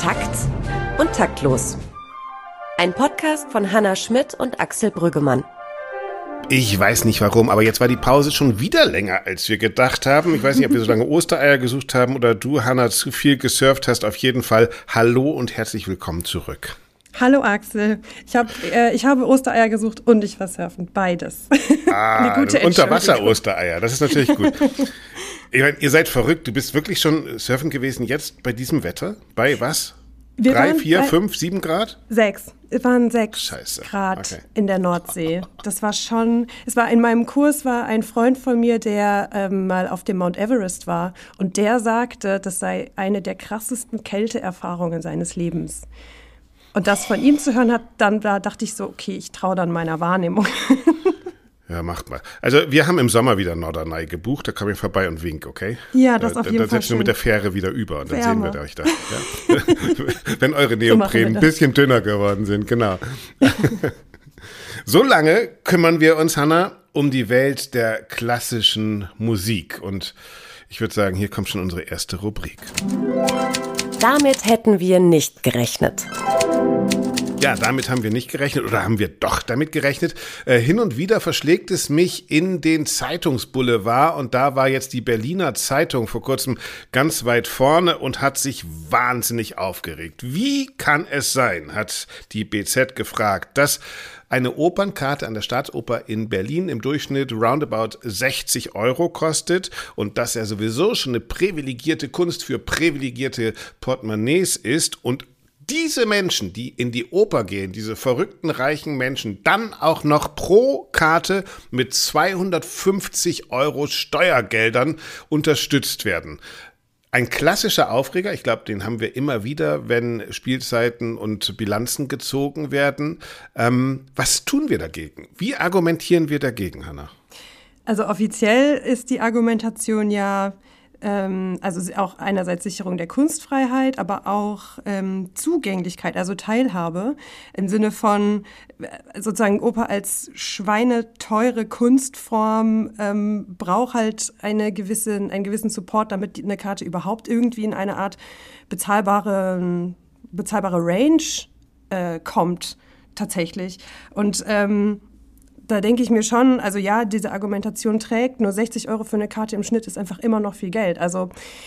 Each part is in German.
Takt und taktlos. Ein Podcast von Hannah Schmidt und Axel Brüggemann. Ich weiß nicht warum, aber jetzt war die Pause schon wieder länger, als wir gedacht haben. Ich weiß nicht, ob wir so lange Ostereier gesucht haben oder du, Hannah, zu viel gesurft hast. Auf jeden Fall hallo und herzlich willkommen zurück. Hallo Axel, ich habe Ostereier gesucht und ich war surfen, beides. Eine gute Unterwasser-Ostereier, das ist natürlich gut. Ich meine, ihr seid verrückt, du bist wirklich schon surfen gewesen jetzt bei diesem Wetter? Bei was? 3, 4, 5, 7 Grad? 6. Es waren 6 Grad in der Nordsee. Das war schon, in meinem Kurs war ein Freund von mir, der mal auf dem Mount Everest war und der sagte, das sei eine der krassesten Kälteerfahrungen seines Lebens. Und das von ihm zu hören da dachte ich so, okay, ich traue dann meiner Wahrnehmung. Ja, macht mal. Also wir haben im Sommer wieder Norderney gebucht, da komme ich vorbei und wink, okay? Ja, das auf jeden Fall. Da setzt du mit der Fähre wieder über und dann sehen wir euch da. Ja. Wenn eure Neopren ein bisschen dünner geworden sind, genau. So lange kümmern wir uns, Hannah, um die Welt der klassischen Musik. Und ich würde sagen, hier kommt schon unsere erste Rubrik. Damit hätten wir nicht gerechnet. Ja, damit haben wir nicht gerechnet oder haben wir doch damit gerechnet. Hin und wieder verschlägt es mich in den Zeitungsboulevard und da war jetzt die Berliner Zeitung vor kurzem ganz weit vorne und hat sich wahnsinnig aufgeregt. Wie kann es sein, hat die BZ gefragt, dass eine Opernkarte an der Staatsoper in Berlin im Durchschnitt roundabout 60 € kostet und dass er sowieso schon eine privilegierte Kunst für privilegierte Portemonnaies ist und diese Menschen, die in die Oper gehen, diese verrückten reichen Menschen, dann auch noch pro Karte mit 250 € Steuergeldern unterstützt werden. Ein klassischer Aufreger, ich glaube, den haben wir immer wieder, wenn Spielzeiten und Bilanzen gezogen werden. Was tun wir dagegen? Wie argumentieren wir dagegen, Hannah? Also offiziell ist die Argumentation ja, also auch einerseits Sicherung der Kunstfreiheit, aber auch Zugänglichkeit, also Teilhabe im Sinne von sozusagen Oper als schweineteure Kunstform braucht halt einen gewissen Support, damit eine Karte überhaupt irgendwie in eine Art bezahlbare Range kommt tatsächlich. Und da denke ich mir schon, also ja, diese Argumentation trägt, nur 60 € für eine Karte im Schnitt ist einfach immer noch viel Geld. Also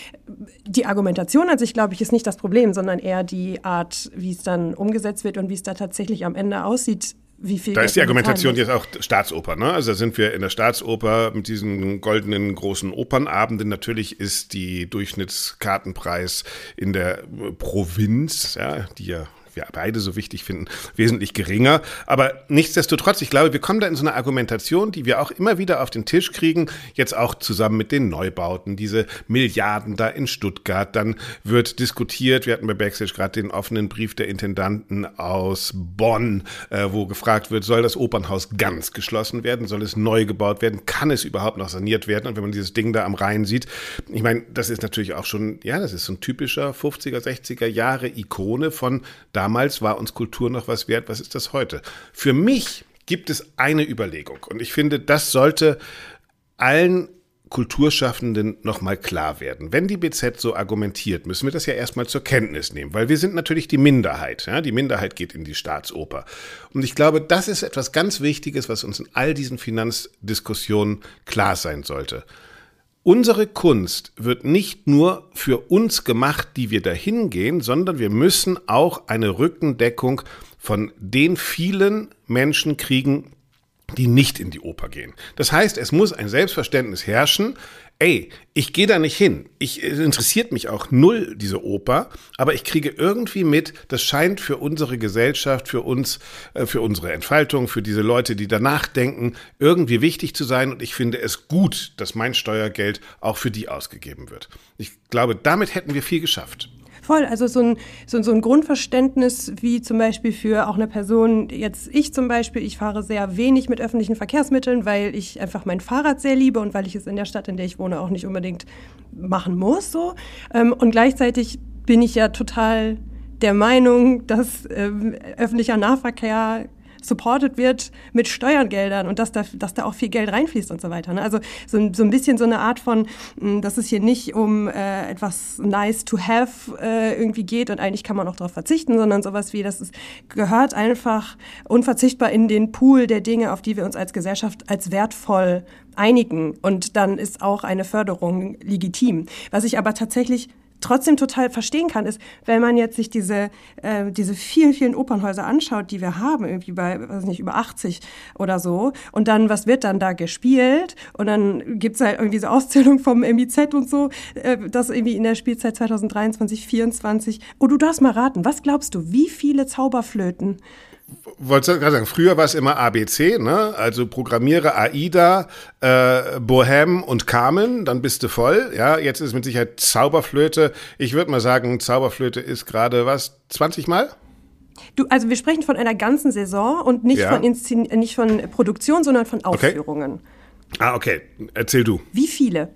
die Argumentation an sich, glaube ich, ist nicht das Problem, sondern eher die Art, wie es dann umgesetzt wird und wie es da tatsächlich am Ende aussieht. Wie viel da Geld ist die Argumentation jetzt auch Staatsoper, ne? Also da sind wir in der Staatsoper mit diesen goldenen großen Opernabenden. Natürlich ist die Durchschnittskartenpreis in der Provinz, ja, die ja wir beide so wichtig finden, wesentlich geringer. Aber nichtsdestotrotz, ich glaube, wir kommen da in so eine Argumentation, die wir auch immer wieder auf den Tisch kriegen, jetzt auch zusammen mit den Neubauten, diese Milliarden da in Stuttgart. Dann wird diskutiert, wir hatten bei Backstage gerade den offenen Brief der Intendanten aus Bonn, wo gefragt wird, soll das Opernhaus ganz geschlossen werden, soll es neu gebaut werden, kann es überhaupt noch saniert werden? Und wenn man dieses Ding da am Rhein sieht, ich meine, das ist natürlich auch schon, ja, das ist so ein typischer 50er, 60er Jahre Ikone von damals war uns Kultur noch was wert, was ist das heute? Für mich gibt es eine Überlegung und ich finde, das sollte allen Kulturschaffenden nochmal klar werden. Wenn die BZ so argumentiert, müssen wir das ja erstmal zur Kenntnis nehmen, weil wir sind natürlich die Minderheit. Ja? Die Minderheit geht in die Staatsoper. Und ich glaube, das ist etwas ganz Wichtiges, was uns in all diesen Finanzdiskussionen klar sein sollte. Unsere Kunst wird nicht nur für uns gemacht, die wir dahin gehen, sondern wir müssen auch eine Rückendeckung von den vielen Menschen kriegen, die nicht in die Oper gehen. Das heißt, es muss ein Selbstverständnis herrschen, ey, ich gehe da nicht hin. Es interessiert mich auch null, diese Oper, aber ich kriege irgendwie mit, das scheint für unsere Gesellschaft, für uns, für unsere Entfaltung, für diese Leute, die danach denken, irgendwie wichtig zu sein und ich finde es gut, dass mein Steuergeld auch für die ausgegeben wird. Ich glaube, damit hätten wir viel geschafft. Voll, also so ein Grundverständnis wie zum Beispiel für auch eine Person, jetzt ich zum Beispiel, ich fahre sehr wenig mit öffentlichen Verkehrsmitteln, weil ich einfach mein Fahrrad sehr liebe und weil ich es in der Stadt, in der ich wohne, auch nicht unbedingt machen muss. So. Und gleichzeitig bin ich ja total der Meinung, dass öffentlicher Nahverkehr supported wird mit Steuergeldern und dass da auch viel Geld reinfließt und so weiter. Ne? Also so ein bisschen so eine Art von, dass es hier nicht um etwas nice to have irgendwie geht und eigentlich kann man auch darauf verzichten, sondern sowas wie, das gehört einfach unverzichtbar in den Pool der Dinge, auf die wir uns als Gesellschaft als wertvoll einigen. Und dann ist auch eine Förderung legitim. Was ich aber tatsächlich trotzdem total verstehen kann, ist, wenn man jetzt sich diese vielen, vielen Opernhäuser anschaut, die wir haben, irgendwie bei, weiß nicht, über 80 oder so, und dann, was wird dann da gespielt? Und dann gibt's halt irgendwie so Auszählung vom MIZ und so, das irgendwie in der Spielzeit 2023, 2024. Oh, du darfst mal raten, was glaubst du, wie viele Zauberflöten? Wollte gerade sagen, früher war es immer ABC, ne? Also programmiere AIDA, Bohème und Carmen, dann bist du voll. Ja, jetzt ist mit Sicherheit Zauberflöte. Ich würde mal sagen, Zauberflöte ist gerade 20 Mal? Also wir sprechen von einer ganzen Saison und nicht von Produktion, sondern von Aufführungen. Okay. Okay. Erzähl du. Wie viele?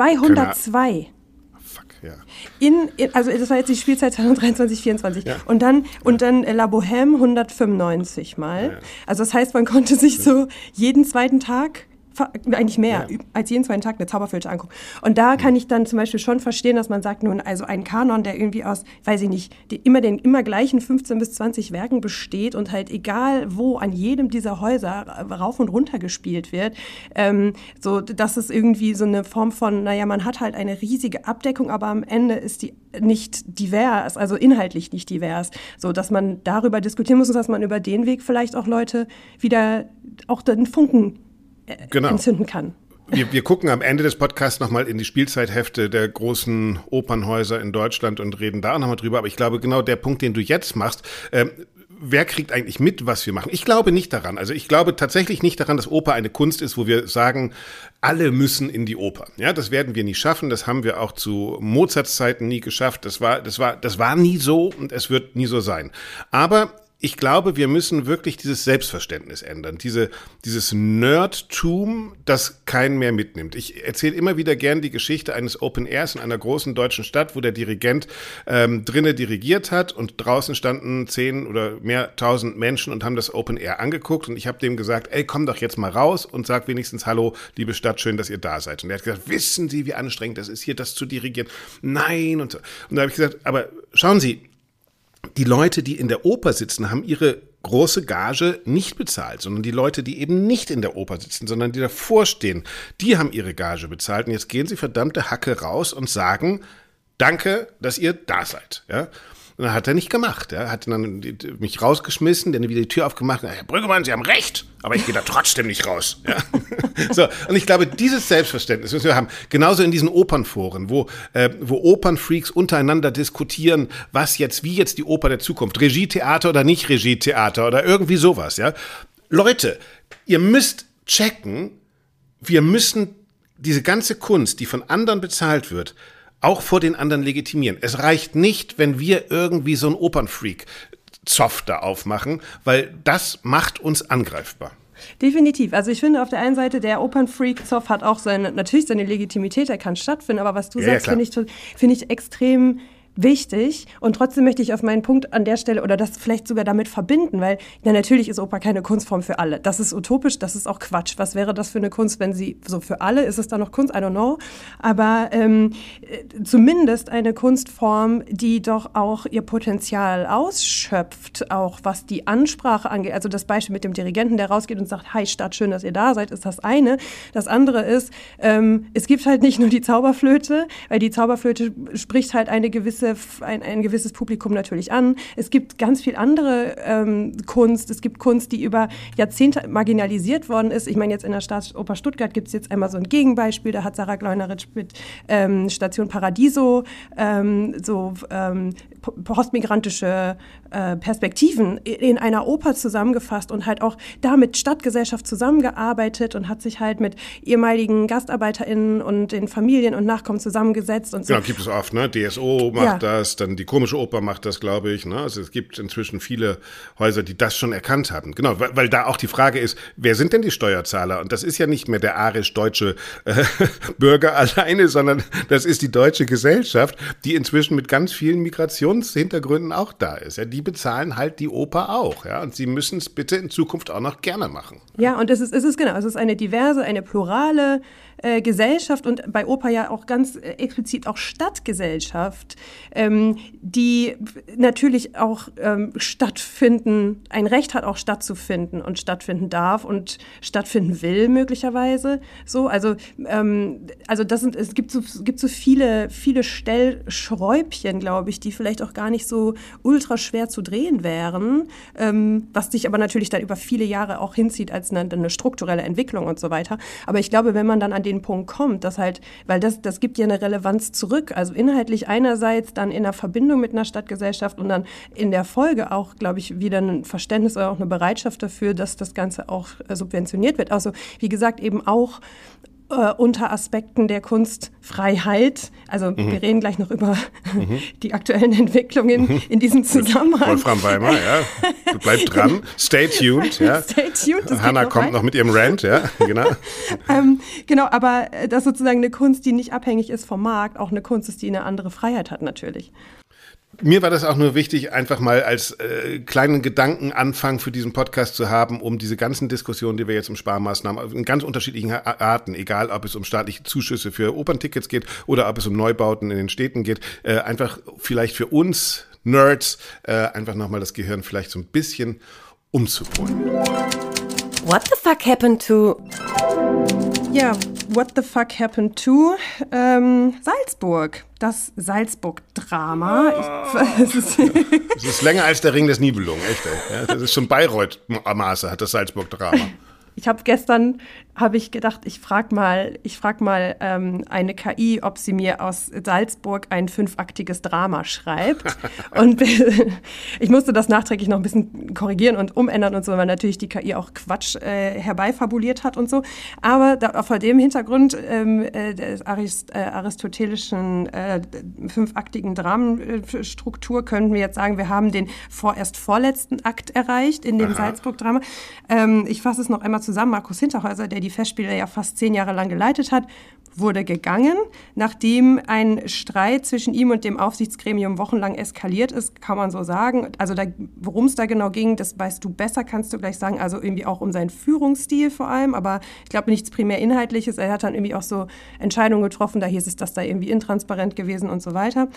202. Ja. Also das war jetzt die Spielzeit 2023, 2024. Ja. Und dann La Bohème 195 Mal. Ja. Also das heißt, man konnte sich so jeden zweiten Tag, eigentlich mehr, als jeden zweiten Tag eine Zauberflöte angucken. Und da kann ich dann zum Beispiel schon verstehen, dass man sagt, nun, also ein Kanon, der irgendwie aus, weiß ich nicht, den immer gleichen 15 bis 20 Werken besteht und halt egal wo an jedem dieser Häuser rauf und runter gespielt wird, so, das ist irgendwie so eine Form von, naja, man hat halt eine riesige Abdeckung, aber am Ende ist die nicht divers, also inhaltlich nicht divers, so, dass man darüber diskutieren muss und dass man über den Weg vielleicht auch Leute wieder auch den Funken entzünden kann. Wir gucken am Ende des Podcasts nochmal in die Spielzeithefte der großen Opernhäuser in Deutschland und reden da nochmal drüber. Aber ich glaube, genau der Punkt, den du jetzt machst, wer kriegt eigentlich mit, was wir machen? Ich glaube nicht daran. Also ich glaube tatsächlich nicht daran, dass Oper eine Kunst ist, wo wir sagen, alle müssen in die Oper. Ja, das werden wir nie schaffen. Das haben wir auch zu Mozarts Zeiten nie geschafft. Das war nie so und es wird nie so sein. Aber ich glaube, wir müssen wirklich dieses Selbstverständnis ändern, dieses Nerdtum, das keinen mehr mitnimmt. Ich erzähle immer wieder gern die Geschichte eines Open Airs in einer großen deutschen Stadt, wo der Dirigent drinnen dirigiert hat und draußen standen 10 oder mehr 1000 Menschen und haben das Open Air angeguckt und ich habe dem gesagt, ey, komm doch jetzt mal raus und sag wenigstens Hallo, liebe Stadt, schön, dass ihr da seid. Und er hat gesagt, wissen Sie, wie anstrengend das ist, hier das zu dirigieren? Nein und so. Und da habe ich gesagt, aber schauen Sie, die Leute, die in der Oper sitzen, haben ihre große Gage nicht bezahlt, sondern die Leute, die eben nicht in der Oper sitzen, sondern die davor stehen, die haben ihre Gage bezahlt. Und jetzt gehen sie verdammte Hacke raus und sagen, danke, dass ihr da seid. Ja? Und dann hat er nicht gemacht. Er hat dann mich rausgeschmissen, dann wieder die Tür aufgemacht. Herr Brüggemann, Sie haben recht, aber ich gehe da trotzdem nicht raus. Ja? So, und ich glaube, dieses Selbstverständnis müssen wir haben. Genauso in diesen Opernforen, wo Opernfreaks untereinander diskutieren, wie jetzt die Oper der Zukunft, Regietheater oder nicht Regietheater oder irgendwie sowas. Ja? Leute, ihr müsst checken, wir müssen diese ganze Kunst, die von anderen bezahlt wird, auch vor den anderen legitimieren. Es reicht nicht, wenn wir irgendwie so einen Opernfreak-Zoff da aufmachen, weil das macht uns angreifbar. Definitiv. Also ich finde auf der einen Seite, der Opernfreak-Zoff hat auch natürlich seine Legitimität, er kann stattfinden, aber was du sagst, finde ich extrem wichtig und trotzdem möchte ich auf meinen Punkt an der Stelle oder das vielleicht sogar damit verbinden, weil natürlich ist Oper keine Kunstform für alle. Das ist utopisch, das ist auch Quatsch. Was wäre das für eine Kunst, wenn sie so für alle, ist es dann noch Kunst? I don't know. Aber zumindest eine Kunstform, die doch auch ihr Potenzial ausschöpft, auch was die Ansprache angeht. Also das Beispiel mit dem Dirigenten, der rausgeht und sagt, hi Stadt, schön, dass ihr da seid, ist das eine. Das andere ist, es gibt halt nicht nur die Zauberflöte, weil die Zauberflöte spricht halt ein gewisses Publikum natürlich an. Es gibt ganz viel andere Kunst. Es gibt Kunst, die über Jahrzehnte marginalisiert worden ist. Ich meine, jetzt in der Staatsoper Stuttgart gibt es jetzt einmal so ein Gegenbeispiel. Da hat Sarah Gleuneritsch mit Station Paradiso postmigrantische Perspektiven in einer Oper zusammengefasst und halt auch da mit Stadtgesellschaft zusammengearbeitet und hat sich halt mit ehemaligen GastarbeiterInnen und den Familien und Nachkommen zusammengesetzt. Und so. Genau, gibt es oft, ne? DSO macht macht das, dann die Komische Oper macht das, glaube ich. Ne? Also es gibt inzwischen viele Häuser, die das schon erkannt haben. Genau, weil da auch die Frage ist, wer sind denn die Steuerzahler? Und das ist ja nicht mehr der arisch-deutsche Bürger alleine, sondern das ist die deutsche Gesellschaft, die inzwischen mit ganz vielen Migrationshintergründen auch da ist. Ja, die bezahlen halt die Oper auch. Ja, und sie müssen es bitte in Zukunft auch noch gerne machen. Ja, und es ist eine diverse, eine plurale Gesellschaft und bei Oper ja auch ganz explizit auch Stadtgesellschaft, die natürlich auch stattfinden, ein Recht hat auch stattzufinden und stattfinden darf und stattfinden will möglicherweise. So, also es gibt so viele Stellschräubchen, glaube ich, die vielleicht auch gar nicht so ultra schwer zu drehen wären, was sich aber natürlich dann über viele Jahre auch hinzieht als eine strukturelle Entwicklung und so weiter. Aber ich glaube, wenn man dann an den Punkt kommt, dass halt, weil das gibt ja eine Relevanz zurück, also inhaltlich einerseits, dann in der Verbindung mit einer Stadtgesellschaft und dann in der Folge auch, glaube ich, wieder ein Verständnis oder auch eine Bereitschaft dafür, dass das Ganze auch subventioniert wird. Also wie gesagt, eben auch unter Aspekten der Kunstfreiheit. Also wir reden gleich noch über die aktuellen Entwicklungen in diesem Zusammenhang. Wolfram Weimar, ja. Bleibt dran. Stay tuned. Ja. Stay tuned. Hannah kommt noch mit ihrem Rant, ja, genau. Genau, aber dass sozusagen eine Kunst, die nicht abhängig ist vom Markt, auch eine Kunst ist, die eine andere Freiheit hat natürlich. Mir war das auch nur wichtig, einfach mal als kleinen Gedankenanfang für diesen Podcast zu haben, um diese ganzen Diskussionen, die wir jetzt um Sparmaßnahmen in ganz unterschiedlichen Arten, egal ob es um staatliche Zuschüsse für Operntickets geht oder ob es um Neubauten in den Städten geht, einfach vielleicht für uns Nerds einfach nochmal das Gehirn vielleicht so ein bisschen umzupolen. What the fuck happened to... Ja, what the fuck happened to Salzburg? Das Salzburg-Drama. Es ist länger als der Ring des Nibelungen, echt. Ja, das ist schon Bayreuth-Maße, hat das Salzburg-Drama. Habe ich gedacht, ich frag mal eine KI, ob sie mir aus Salzburg ein 5-aktiges Drama schreibt. Und ich musste das nachträglich noch ein bisschen korrigieren und umändern und so, weil natürlich die KI auch Quatsch herbeifabuliert hat und so. Aber vor dem Hintergrund der aristotelischen 5-aktigen Dramenstruktur können wir jetzt sagen, wir haben den vorerst vorletzten Akt erreicht in dem Salzburg-Drama. Ich fasse es noch einmal zusammen. Markus Hinterhäuser, der die Festspiele ja fast 10 Jahre lang geleitet hat, wurde gegangen, nachdem ein Streit zwischen ihm und dem Aufsichtsgremium wochenlang eskaliert ist, kann man so sagen. Also worum es da genau ging, das weißt du besser, kannst du gleich sagen. Also irgendwie auch um seinen Führungsstil vor allem, aber ich glaube nichts primär Inhaltliches. Er hat dann irgendwie auch so Entscheidungen getroffen, da hieß es, dass da irgendwie intransparent gewesen und so weiter.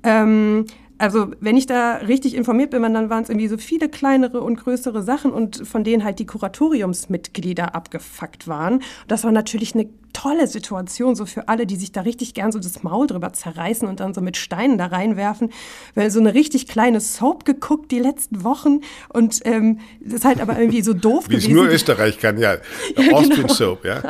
Also wenn ich da richtig informiert bin, dann waren es irgendwie so viele kleinere und größere Sachen und von denen halt die Kuratoriumsmitglieder abgefuckt waren. Das war natürlich eine tolle Situation so für alle, die sich da richtig gern so das Maul drüber zerreißen und dann so mit Steinen da reinwerfen. Weil so eine richtig kleine Soap geguckt die letzten Wochen und das ist halt aber irgendwie so doof gewesen. Wie es nur Österreich kann, ja. Austrian genau. Soap, ja.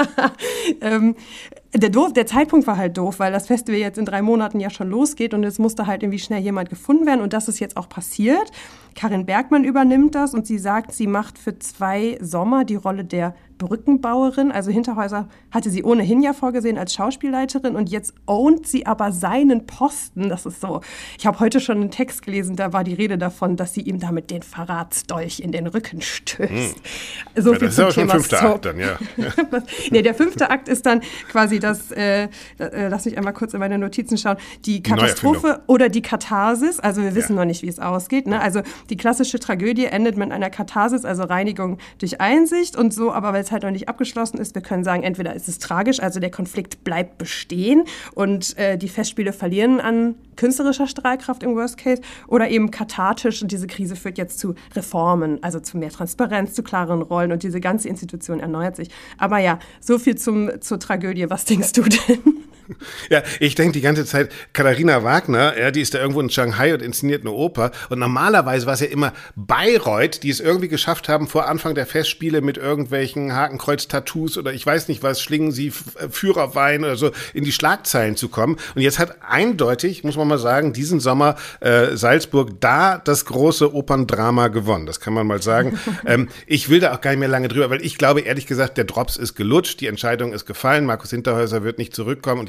Der Zeitpunkt war halt doof, weil das Festival jetzt in 3 Monaten ja schon losgeht und es musste halt irgendwie schnell jemand gefunden werden und das ist jetzt auch passiert. Karin Bergmann übernimmt das und sie sagt, sie macht für 2 Sommer die Rolle der Brückenbauerin. Also Hinterhäuser hatte sie ohnehin ja vorgesehen als Schauspielleiterin und jetzt ownt sie aber seinen Posten. Das ist so, ich habe heute schon einen Text gelesen, da war die Rede davon, dass sie ihm damit den Verratsdolch in den Rücken stößt. So ja, das ist aber schon der 5. Akt dann, ja. Nee, der 5. Akt ist dann quasi das, lass mich einmal kurz in meine Notizen schauen, die Katastrophe oder die Katharsis. Also wir wissen noch nicht, wie es ausgeht. Ne? Also die klassische Tragödie endet mit einer Katharsis, also Reinigung durch Einsicht und so, aber weil es halt noch nicht abgeschlossen ist, wir können sagen, entweder ist es tragisch, also der Konflikt bleibt bestehen und die Festspiele verlieren an künstlerischer Strahlkraft im Worst Case oder eben kathartisch und diese Krise führt jetzt zu Reformen, also zu mehr Transparenz, zu klareren Rollen und diese ganze Institution erneuert sich. Aber ja, so viel zur Tragödie. Was denkst du denn? Ja, ich denke die ganze Zeit, Katharina Wagner, ja, die ist da irgendwo in Shanghai und inszeniert eine Oper und normalerweise war es ja immer Bayreuth, die es irgendwie geschafft haben, vor Anfang der Festspiele mit irgendwelchen Hakenkreuz-Tattoos oder ich weiß nicht was, Schlingensief, Führerwein oder so in die Schlagzeilen zu kommen und jetzt hat eindeutig, muss man mal sagen, diesen Sommer Salzburg da das große Operndrama gewonnen, das kann man mal sagen. Ich will da auch gar nicht mehr lange drüber, weil ich glaube ehrlich gesagt, der Drops ist gelutscht, die Entscheidung ist gefallen, Markus Hinterhäuser wird nicht zurückkommen und jetzt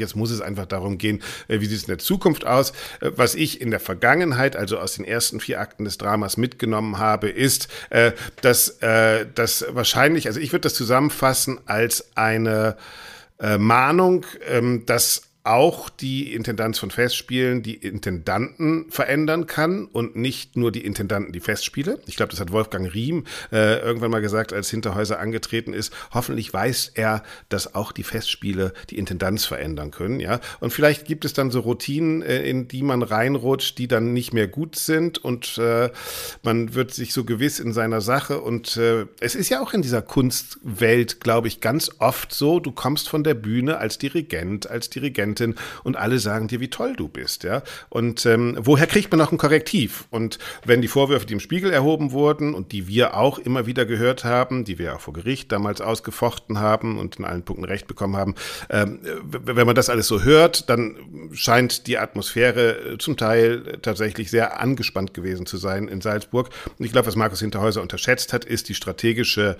jetzt muss es einfach darum gehen, wie sieht es in der Zukunft aus. Was ich in der Vergangenheit, also aus den ersten 4 Akten des Dramas mitgenommen habe, ist, dass wahrscheinlich, also ich würde das zusammenfassen als eine Mahnung, dass auch die Intendanz von Festspielen die Intendanten verändern kann und nicht nur die Intendanten die Festspiele. Ich glaube, das hat Wolfgang Riem irgendwann mal gesagt, als Hinterhäuser angetreten ist. Hoffentlich weiß er, dass auch die Festspiele die Intendanz verändern können. Ja? Und vielleicht gibt es dann so Routinen, in die man reinrutscht, die dann nicht mehr gut sind und man wird sich so gewiss in seiner Sache. Und es ist ja auch in dieser Kunstwelt, glaube ich, ganz oft so, du kommst von der Bühne als Dirigent, als Dirigentin und alle sagen dir, wie toll du bist, ja. Und woher kriegt man noch ein Korrektiv? Und wenn die Vorwürfe, die im Spiegel erhoben wurden und die wir auch immer wieder gehört haben, die wir auch vor Gericht damals ausgefochten haben und in allen Punkten Recht bekommen haben, wenn man das alles so hört, dann scheint die Atmosphäre zum Teil tatsächlich sehr angespannt gewesen zu sein in Salzburg. Und ich glaube, was Markus Hinterhäuser unterschätzt hat, ist der strategische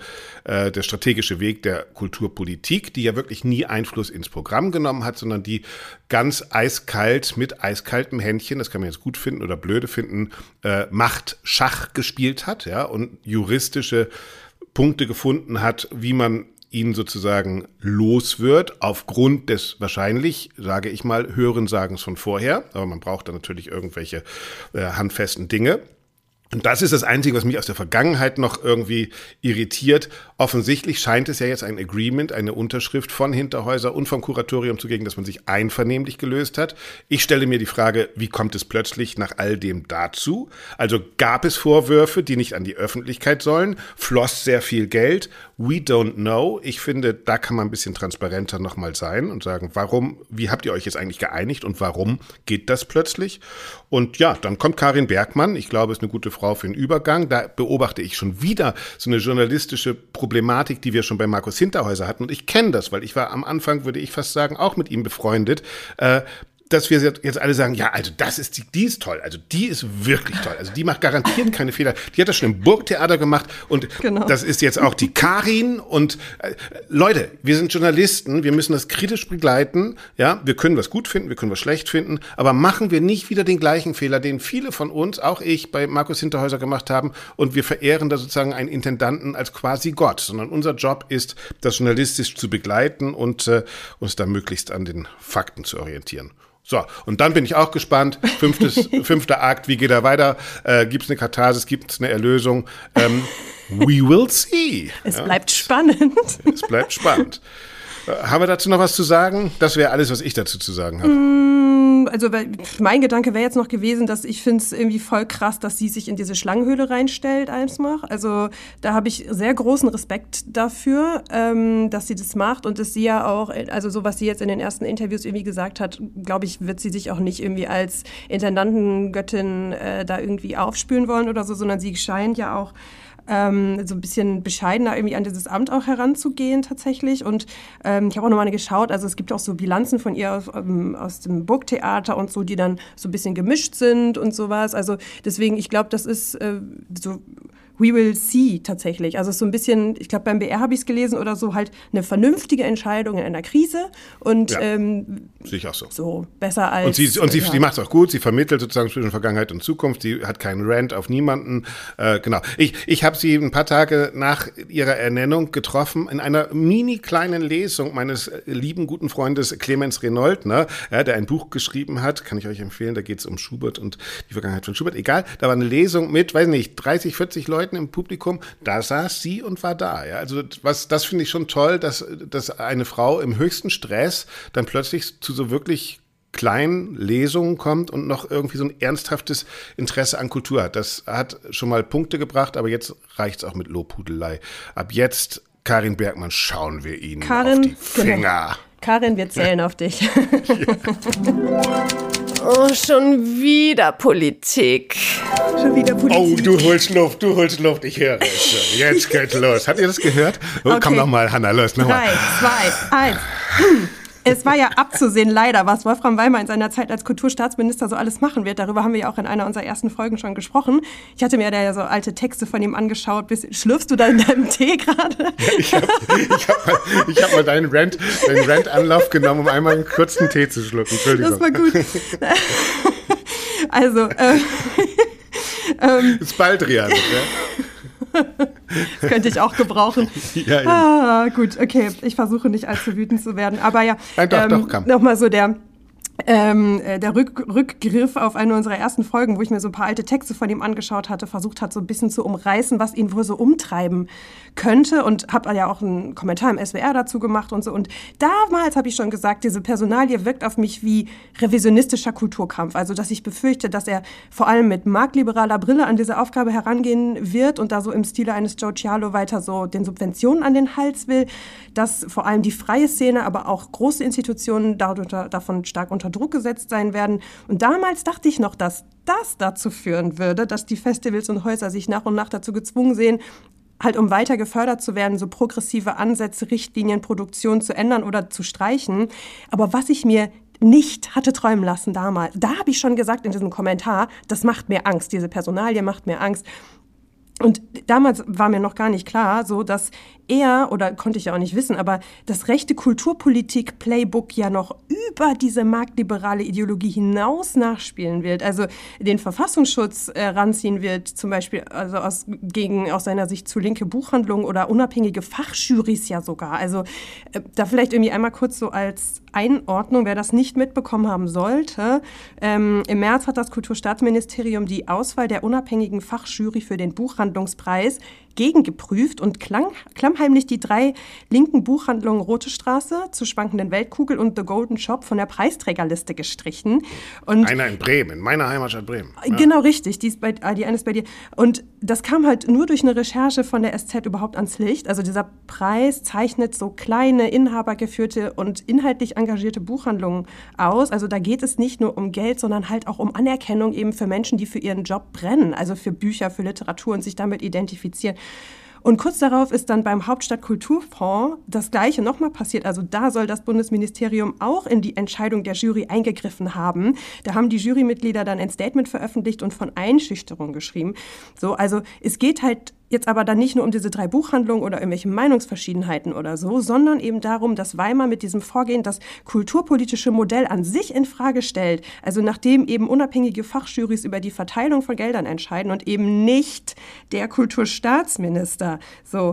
Weg der Kulturpolitik, die ja wirklich nie Einfluss ins Programm genommen hat, sondern die ganz eiskalt, mit eiskaltem Händchen, das kann man jetzt gut finden oder blöde finden, Macht Schach gespielt hat, ja, und juristische Punkte gefunden hat, wie man ihn sozusagen los wird, aufgrund des wahrscheinlich, sage ich mal, Hörensagens von vorher. Aber man braucht dann natürlich irgendwelche handfesten Dinge. Und das ist das Einzige, was mich aus der Vergangenheit noch irgendwie irritiert. Offensichtlich scheint es ja jetzt ein Agreement, eine Unterschrift von Hinterhäuser und vom Kuratorium zu geben, dass man sich einvernehmlich gelöst hat. Ich stelle mir die Frage, wie kommt es plötzlich nach all dem dazu? Also gab es Vorwürfe, die nicht an die Öffentlichkeit sollen? Floss sehr viel Geld? We don't know. Ich finde, da kann man ein bisschen transparenter nochmal sein und sagen, wie habt ihr euch jetzt eigentlich geeinigt und warum geht das plötzlich? Und ja, dann kommt Karin Bergmann. Ich glaube, es ist eine gute Frau für den Übergang. Da beobachte ich schon wieder so eine journalistische Problematik, die wir schon bei Markus Hinterhäuser hatten. Und ich kenne das, weil ich war am Anfang, würde ich fast sagen, auch mit ihm befreundet. Dass wir jetzt alle sagen, ja, also die ist toll, also die ist wirklich toll, also die macht garantiert keine Fehler. Die hat das schon im Burgtheater gemacht und genau. Das ist jetzt auch die Karin und Leute, wir sind Journalisten, wir müssen das kritisch begleiten, ja, wir können was gut finden, wir können was schlecht finden, aber machen wir nicht wieder den gleichen Fehler, den viele von uns, auch ich, bei Markus Hinterhäuser gemacht haben und wir verehren da sozusagen einen Intendanten als quasi Gott, sondern unser Job ist, das journalistisch zu begleiten und uns da möglichst an den Fakten zu orientieren. So, und dann bin ich auch gespannt. 5. Akt, wie geht er weiter? Gibt es eine Katharsis, gibt es eine Erlösung? We will see. Es bleibt spannend. Es bleibt spannend. Haben wir dazu noch was zu sagen? Das wäre alles, was ich dazu zu sagen habe. Also mein Gedanke wäre jetzt noch gewesen, dass ich finde es irgendwie voll krass, dass sie sich in diese Schlangenhöhle reinstellt, Almsmach. Also da habe ich sehr großen Respekt dafür, dass sie das macht und dass sie ja auch, also so was sie jetzt in den ersten Interviews irgendwie gesagt hat, glaube ich, wird sie sich auch nicht irgendwie als Intendantengöttin da irgendwie aufspüren wollen oder so, sondern sie scheint ja auch so ein bisschen bescheidener irgendwie an dieses Amt auch heranzugehen tatsächlich. Und ich habe auch nochmal geschaut, also es gibt auch so Bilanzen von ihr aus dem Burgtheater und so, die dann so ein bisschen gemischt sind und sowas. Also deswegen, ich glaube, das ist so we will see tatsächlich. Also so ein bisschen, ich glaube, beim BR habe ich es gelesen oder so, halt eine vernünftige Entscheidung in einer Krise. Und ja, sehe ich auch so. So besser als... Und sie macht es auch gut, sie vermittelt sozusagen zwischen Vergangenheit und Zukunft, sie hat keinen Rant auf niemanden. Genau. Ich habe sie ein paar Tage nach ihrer Ernennung getroffen in einer mini kleinen Lesung meines lieben, guten Freundes Clemens Renoldner, ja, der ein Buch geschrieben hat, kann ich euch empfehlen, da geht es um Schubert und die Vergangenheit von Schubert. Egal, da war eine Lesung mit, weiß nicht, 30, 40 Leuten im Publikum, da saß sie und war da. Ja? Also das finde ich schon toll, dass eine Frau im höchsten Stress dann plötzlich zu so wirklich kleinen Lesungen kommt und noch irgendwie so ein ernsthaftes Interesse an Kultur hat. Das hat schon mal Punkte gebracht, aber jetzt reicht's auch mit Lobhudelei. Ab jetzt, Karin Bergmann, schauen wir Ihnen auf die Finger. Genau. Karin, wir zählen auf dich. Ja. Oh, schon wieder Politik. Oh, du holst Luft, ich höre es. Jetzt geht's los. Habt ihr das gehört? Oh, okay. Komm nochmal, Hanna, los, nochmal. 3, 2, 1. Es war ja abzusehen, leider, was Wolfram Weimar in seiner Zeit als Kulturstaatsminister so alles machen wird. Darüber haben wir ja auch in einer unserer ersten Folgen schon gesprochen. Ich hatte mir da ja so alte Texte von ihm angeschaut. Schlürfst du da in deinem Tee gerade? Ja, ich hab mal deinen Rant-Anlauf genommen, um einmal einen kurzen Tee zu schlucken. Entschuldigung. Das war gut. Also, ist Baldrian, ja? Das könnte ich auch gebrauchen. Ja, gut, okay. Ich versuche nicht allzu wütend zu werden. Aber ja, doch, komm. Nochmal so der Rückgriff auf eine unserer ersten Folgen, wo ich mir so ein paar alte Texte von ihm angeschaut hatte, versucht hat, so ein bisschen zu umreißen, was ihn wohl so umtreiben könnte. Und habe ja auch einen Kommentar im SWR dazu gemacht und so. Und damals habe ich schon gesagt, diese Personalie wirkt auf mich wie revisionistischer Kulturkampf. Also, dass ich befürchte, dass er vor allem mit marktliberaler Brille an diese Aufgabe herangehen wird und da so im Stile eines Joe Cialo weiter so den Subventionen an den Hals will, dass vor allem die freie Szene, aber auch große Institutionen davon stark unter Druck gesetzt sein werden. Und damals dachte ich noch, dass das dazu führen würde, dass die Festivals und Häuser sich nach und nach dazu gezwungen sehen, halt um weiter gefördert zu werden, so progressive Ansätze, Richtlinien, Produktion zu ändern oder zu streichen. Aber was ich mir nicht hatte träumen lassen damals, da habe ich schon gesagt in diesem Kommentar, das macht mir Angst, diese Personalie macht mir Angst. Und damals war mir noch gar nicht klar, so dass er, oder konnte ich ja auch nicht wissen, aber das rechte Kulturpolitik-Playbook ja noch über diese marktliberale Ideologie hinaus nachspielen wird. Also den Verfassungsschutz ranziehen wird, zum Beispiel also aus seiner Sicht zu linke Buchhandlungen oder unabhängige Fachjurys ja sogar. Also da vielleicht irgendwie einmal kurz so als Einordnung, wer das nicht mitbekommen haben sollte. Im März hat das Kulturstaatsministerium die Auswahl der unabhängigen Fachjury für den Buchhandlungspreis gegengeprüft und klammheimlich die 3 linken Buchhandlungen Rote Straße, Zur schwankenden Weltkugel und The Golden Shop von der Preisträgerliste gestrichen. Und einer in Bremen, in meiner Heimatstadt Bremen. Ja. Genau, richtig. Die eine ist bei dir. Und das kam halt nur durch eine Recherche von der SZ überhaupt ans Licht. Also dieser Preis zeichnet so kleine, inhabergeführte und inhaltlich engagierte Buchhandlungen aus. Also da geht es nicht nur um Geld, sondern halt auch um Anerkennung eben für Menschen, die für ihren Job brennen. Also für Bücher, für Literatur und sich damit identifizieren. Und kurz darauf ist dann beim Hauptstadtkulturfonds das Gleiche nochmal passiert. Also da soll das Bundesministerium auch in die Entscheidung der Jury eingegriffen haben. Da haben die Jurymitglieder dann ein Statement veröffentlicht und von Einschüchterung geschrieben. So, also es geht halt jetzt aber dann nicht nur um diese 3 Buchhandlungen oder irgendwelche Meinungsverschiedenheiten oder so, sondern eben darum, dass Weimar mit diesem Vorgehen das kulturpolitische Modell an sich in Frage stellt. Also nachdem eben unabhängige Fachjurys über die Verteilung von Geldern entscheiden und eben nicht der Kulturstaatsminister. So,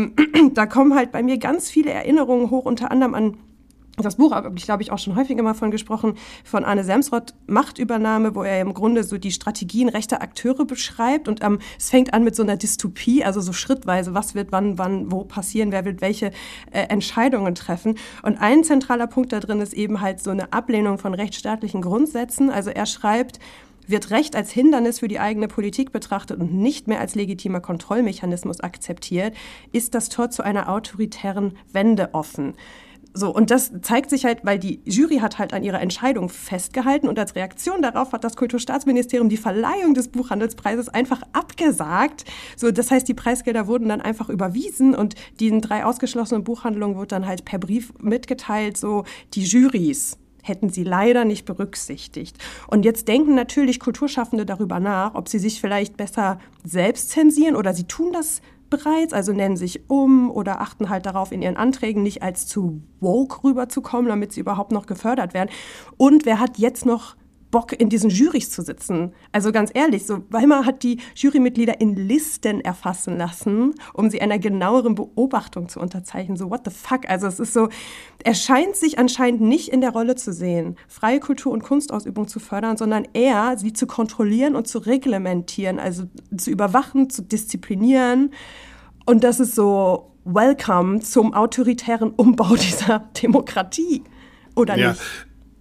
da kommen halt bei mir ganz viele Erinnerungen hoch, unter anderem an das Buch, habe ich, glaube ich, auch schon häufiger mal von gesprochen, von Arne Semsrott, Machtübernahme, wo er im Grunde so die Strategien rechter Akteure beschreibt. Und es fängt an mit so einer Dystopie, also so schrittweise, was wird wann, wo passieren, wer wird welche Entscheidungen treffen. Und ein zentraler Punkt da drin ist eben halt so eine Ablehnung von rechtsstaatlichen Grundsätzen. Also er schreibt, wird Recht als Hindernis für die eigene Politik betrachtet und nicht mehr als legitimer Kontrollmechanismus akzeptiert, ist das Tor zu einer autoritären Wende offen. So, und das zeigt sich halt, weil die Jury hat halt an ihrer Entscheidung festgehalten und als Reaktion darauf hat das Kulturstaatsministerium die Verleihung des Buchhandelspreises einfach abgesagt. So, das heißt, die Preisgelder wurden dann einfach überwiesen und den 3 ausgeschlossenen Buchhandlungen wurde dann halt per Brief mitgeteilt, so die Jurys hätten sie leider nicht berücksichtigt. Und jetzt denken natürlich Kulturschaffende darüber nach, ob sie sich vielleicht besser selbst zensieren oder sie tun das bereits, also nennen sich um oder achten halt darauf, in ihren Anträgen nicht als zu woke rüberzukommen, damit sie überhaupt noch gefördert werden. Und wer hat jetzt noch Bock, in diesen Jurys zu sitzen? Also ganz ehrlich, so Weimar hat die Jurymitglieder in Listen erfassen lassen, um sie einer genaueren Beobachtung zu unterzeichnen. So what the fuck? Also es ist so, er scheint sich anscheinend nicht in der Rolle zu sehen, freie Kultur- und Kunstausübung zu fördern, sondern eher sie zu kontrollieren und zu reglementieren, also zu überwachen, zu disziplinieren. Und das ist so welcome zum autoritären Umbau dieser Demokratie, oder ja. nicht?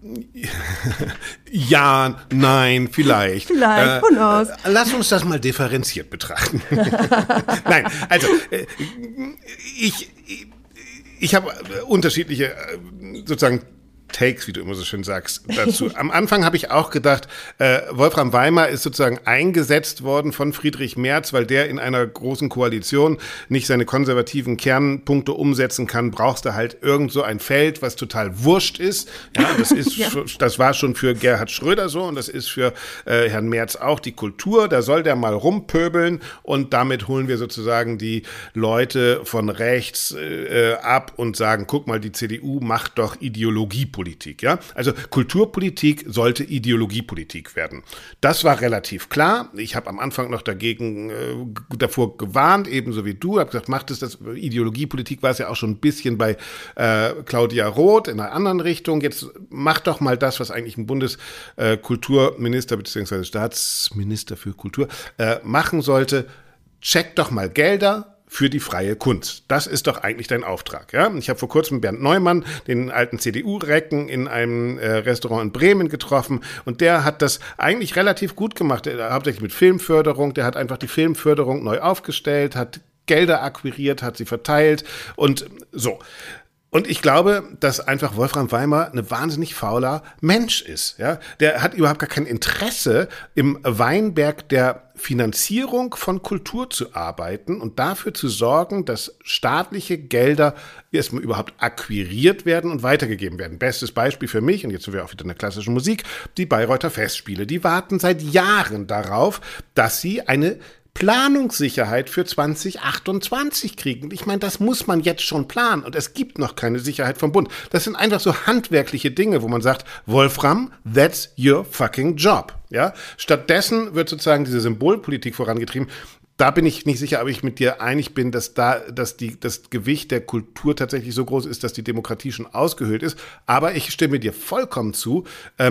Ja, nein, vielleicht. Vielleicht, who knows? Lass uns das mal differenziert betrachten. Nein, also ich habe unterschiedliche sozusagen Takes, wie du immer so schön sagst, dazu. Am Anfang habe ich auch gedacht, Wolfram Weimar ist sozusagen eingesetzt worden von Friedrich Merz, weil der in einer großen Koalition nicht seine konservativen Kernpunkte umsetzen kann, brauchst du halt irgend so ein Feld, was total wurscht ist. Ja, das ist, das war schon für Gerhard Schröder so und das ist für Herrn Merz auch die Kultur. Da soll der mal rumpöbeln und damit holen wir sozusagen die Leute von rechts ab und sagen, guck mal, die CDU macht doch Ideologiepolitik. Ja? Also Kulturpolitik sollte Ideologiepolitik werden. Das war relativ klar. Ich habe am Anfang noch davor gewarnt, ebenso wie du. Habe gesagt, macht es das. Ideologiepolitik war es ja auch schon ein bisschen bei Claudia Roth in einer anderen Richtung. Jetzt macht doch mal das, was eigentlich ein Bundeskulturminister bzw. Staatsminister für Kultur machen sollte. Checkt doch mal Gelder für die freie Kunst. Das ist doch eigentlich dein Auftrag. Ja? Ich habe vor kurzem Bernd Neumann, den alten CDU-Recken, in einem Restaurant in Bremen getroffen und der hat das eigentlich relativ gut gemacht, hauptsächlich mit Filmförderung. Der hat einfach die Filmförderung neu aufgestellt, hat Gelder akquiriert, hat sie verteilt und so. Und ich glaube, dass einfach Wolfram Weimar ein wahnsinnig fauler Mensch ist. Ja? Der hat überhaupt gar kein Interesse, im Weinberg der Finanzierung von Kultur zu arbeiten und dafür zu sorgen, dass staatliche Gelder erstmal überhaupt akquiriert werden und weitergegeben werden. Bestes Beispiel für mich, und jetzt sind wir auch wieder in der klassischen Musik, die Bayreuther Festspiele. Die warten seit Jahren darauf, dass sie eine Planungssicherheit für 2028 kriegen. Ich meine, das muss man jetzt schon planen und es gibt noch keine Sicherheit vom Bund. Das sind einfach so handwerkliche Dinge, wo man sagt, Wolfram, that's your fucking job. Ja? Stattdessen wird sozusagen diese Symbolpolitik vorangetrieben. Da bin ich nicht sicher, ob ich mit dir einig bin, dass das Gewicht der Kultur tatsächlich so groß ist, dass die Demokratie schon ausgehöhlt ist. Aber ich stimme dir vollkommen zu.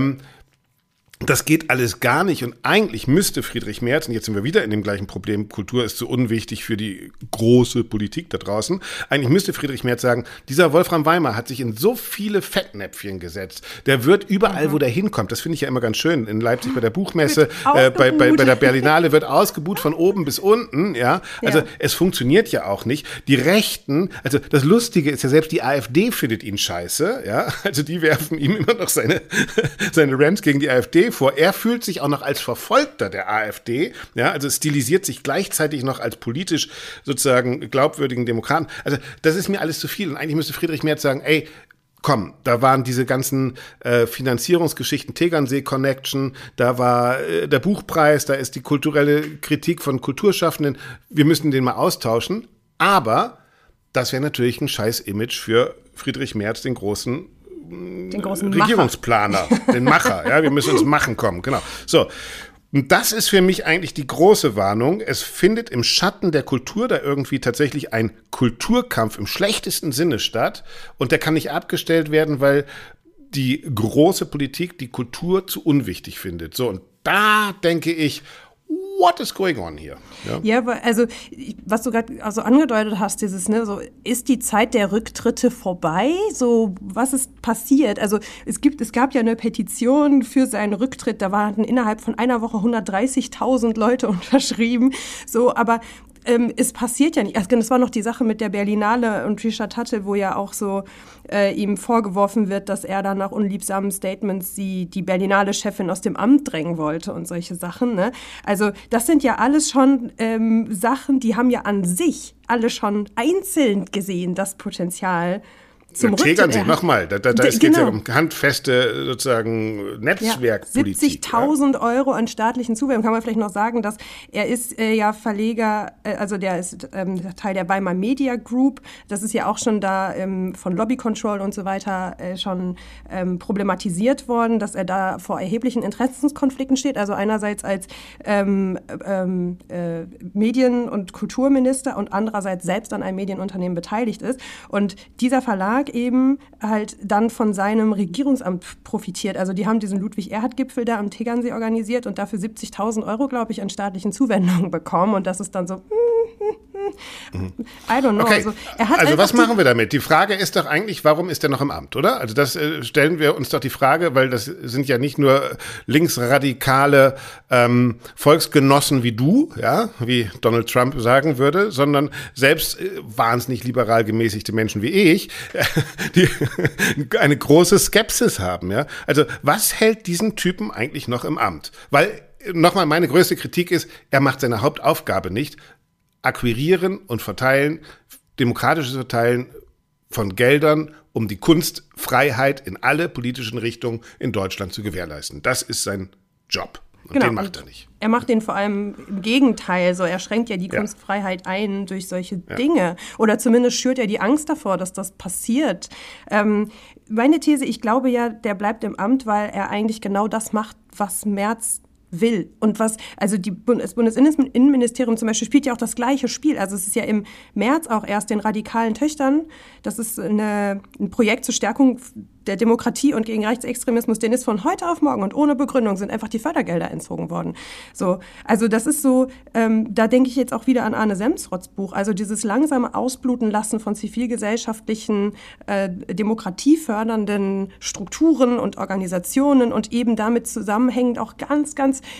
Das geht alles gar nicht und eigentlich müsste Friedrich Merz, und jetzt sind wir wieder in dem gleichen Problem, Kultur ist zu unwichtig für die große Politik da draußen, eigentlich müsste Friedrich Merz sagen, dieser Wolfram Weimar hat sich in so viele Fettnäpfchen gesetzt, der wird überall, wo der hinkommt, das finde ich ja immer ganz schön, in Leipzig bei der Buchmesse, bei der Berlinale wird ausgebuht von oben bis unten, ja, also es funktioniert ja auch nicht, die Rechten, also das Lustige ist ja, selbst die AfD findet ihn scheiße, ja, also die werfen ihm immer noch seine Rants gegen die AfD vor. Er fühlt sich auch noch als Verfolgter der AfD, ja, also stilisiert sich gleichzeitig noch als politisch sozusagen glaubwürdigen Demokraten. Also das ist mir alles zu viel und eigentlich müsste Friedrich Merz sagen, ey, komm, da waren diese ganzen Finanzierungsgeschichten, Tegernsee-Connection, da war der Buchpreis, da ist die kulturelle Kritik von Kulturschaffenden, wir müssen den mal austauschen, aber das wäre natürlich ein scheiß Image für Friedrich Merz, den großen Regierungsplaner, den Macher. Ja, wir müssen ins Machen kommen, genau. So, und das ist für mich eigentlich die große Warnung. Es findet im Schatten der Kultur da irgendwie tatsächlich ein Kulturkampf im schlechtesten Sinne statt. Und der kann nicht abgestellt werden, weil die große Politik die Kultur zu unwichtig findet. So, und da denke ich, what is going on here? Ja, also was du gerade also angedeutet hast, dieses, ne, so ist die Zeit der Rücktritte vorbei? So, was ist passiert? Also es gab ja eine Petition für seinen Rücktritt, da waren innerhalb von einer Woche 130.000 Leute unterschrieben. So, aber es passiert ja nicht. Also, das war noch die Sache mit der Berlinale und Trisha Tuttle, wo ja auch so ihm vorgeworfen wird, dass er da nach unliebsamen Statements die Berlinale-Chefin aus dem Amt drängen wollte und solche Sachen. Ne? Also das sind ja alles schon Sachen, die haben ja an sich alle schon einzeln gesehen, das Potenzial zum Tegernsee, nochmal, da geht es ja um handfeste sozusagen Netzwerkpolitik. 70.000 Euro an staatlichen Zuwendungen. Kann man vielleicht noch sagen, dass er ist ja Verleger, also der ist Teil der Weimar Media Group. Das ist ja auch schon da von Lobby Control und so weiter schon problematisiert worden, dass er da vor erheblichen Interessenskonflikten steht. Also einerseits als Medien- und Kulturminister und andererseits selbst an einem Medienunternehmen beteiligt ist. Und dieser Verlag eben halt dann von seinem Regierungsamt profitiert. Also die haben diesen Ludwig-Erhard-Gipfel da am Tegernsee organisiert und dafür 70.000 Euro, glaube ich, an staatlichen Zuwendungen bekommen. Und das ist dann so, I don't know. Okay. Also was machen wir damit? Die Frage ist doch eigentlich, warum ist er noch im Amt, oder? Also das stellen wir uns doch die Frage, weil das sind ja nicht nur linksradikale Volksgenossen wie du, ja, wie Donald Trump sagen würde, sondern selbst wahnsinnig liberal gemäßigte Menschen wie ich, die eine große Skepsis haben, ja. Also was hält diesen Typen eigentlich noch im Amt? Weil, nochmal, meine größte Kritik ist, er macht seine Hauptaufgabe nicht. Akquirieren und verteilen, demokratisches Verteilen von Geldern, um die Kunstfreiheit in alle politischen Richtungen in Deutschland zu gewährleisten. Das ist sein Job. Und genau, den macht er nicht. Er macht den vor allem im Gegenteil. So, er schränkt ja die Kunstfreiheit ein durch solche Dinge. Oder zumindest schürt er die Angst davor, dass das passiert. Meine These, ich glaube ja, der bleibt im Amt, weil er eigentlich genau das macht, was Merz will. Und was, also das Bundesinnenministerium zum Beispiel spielt ja auch das gleiche Spiel. Also es ist ja im März auch erst den radikalen Töchtern, das ist ein Projekt zur Stärkung der Demokratie und gegen Rechtsextremismus, denen ist von heute auf morgen und ohne Begründung sind einfach die Fördergelder entzogen worden. So, also das ist so, da denke ich jetzt auch wieder an Arne Semsrotts Buch, also dieses langsame Ausbluten lassen von zivilgesellschaftlichen, demokratiefördernden Strukturen und Organisationen und eben damit zusammenhängend auch ganz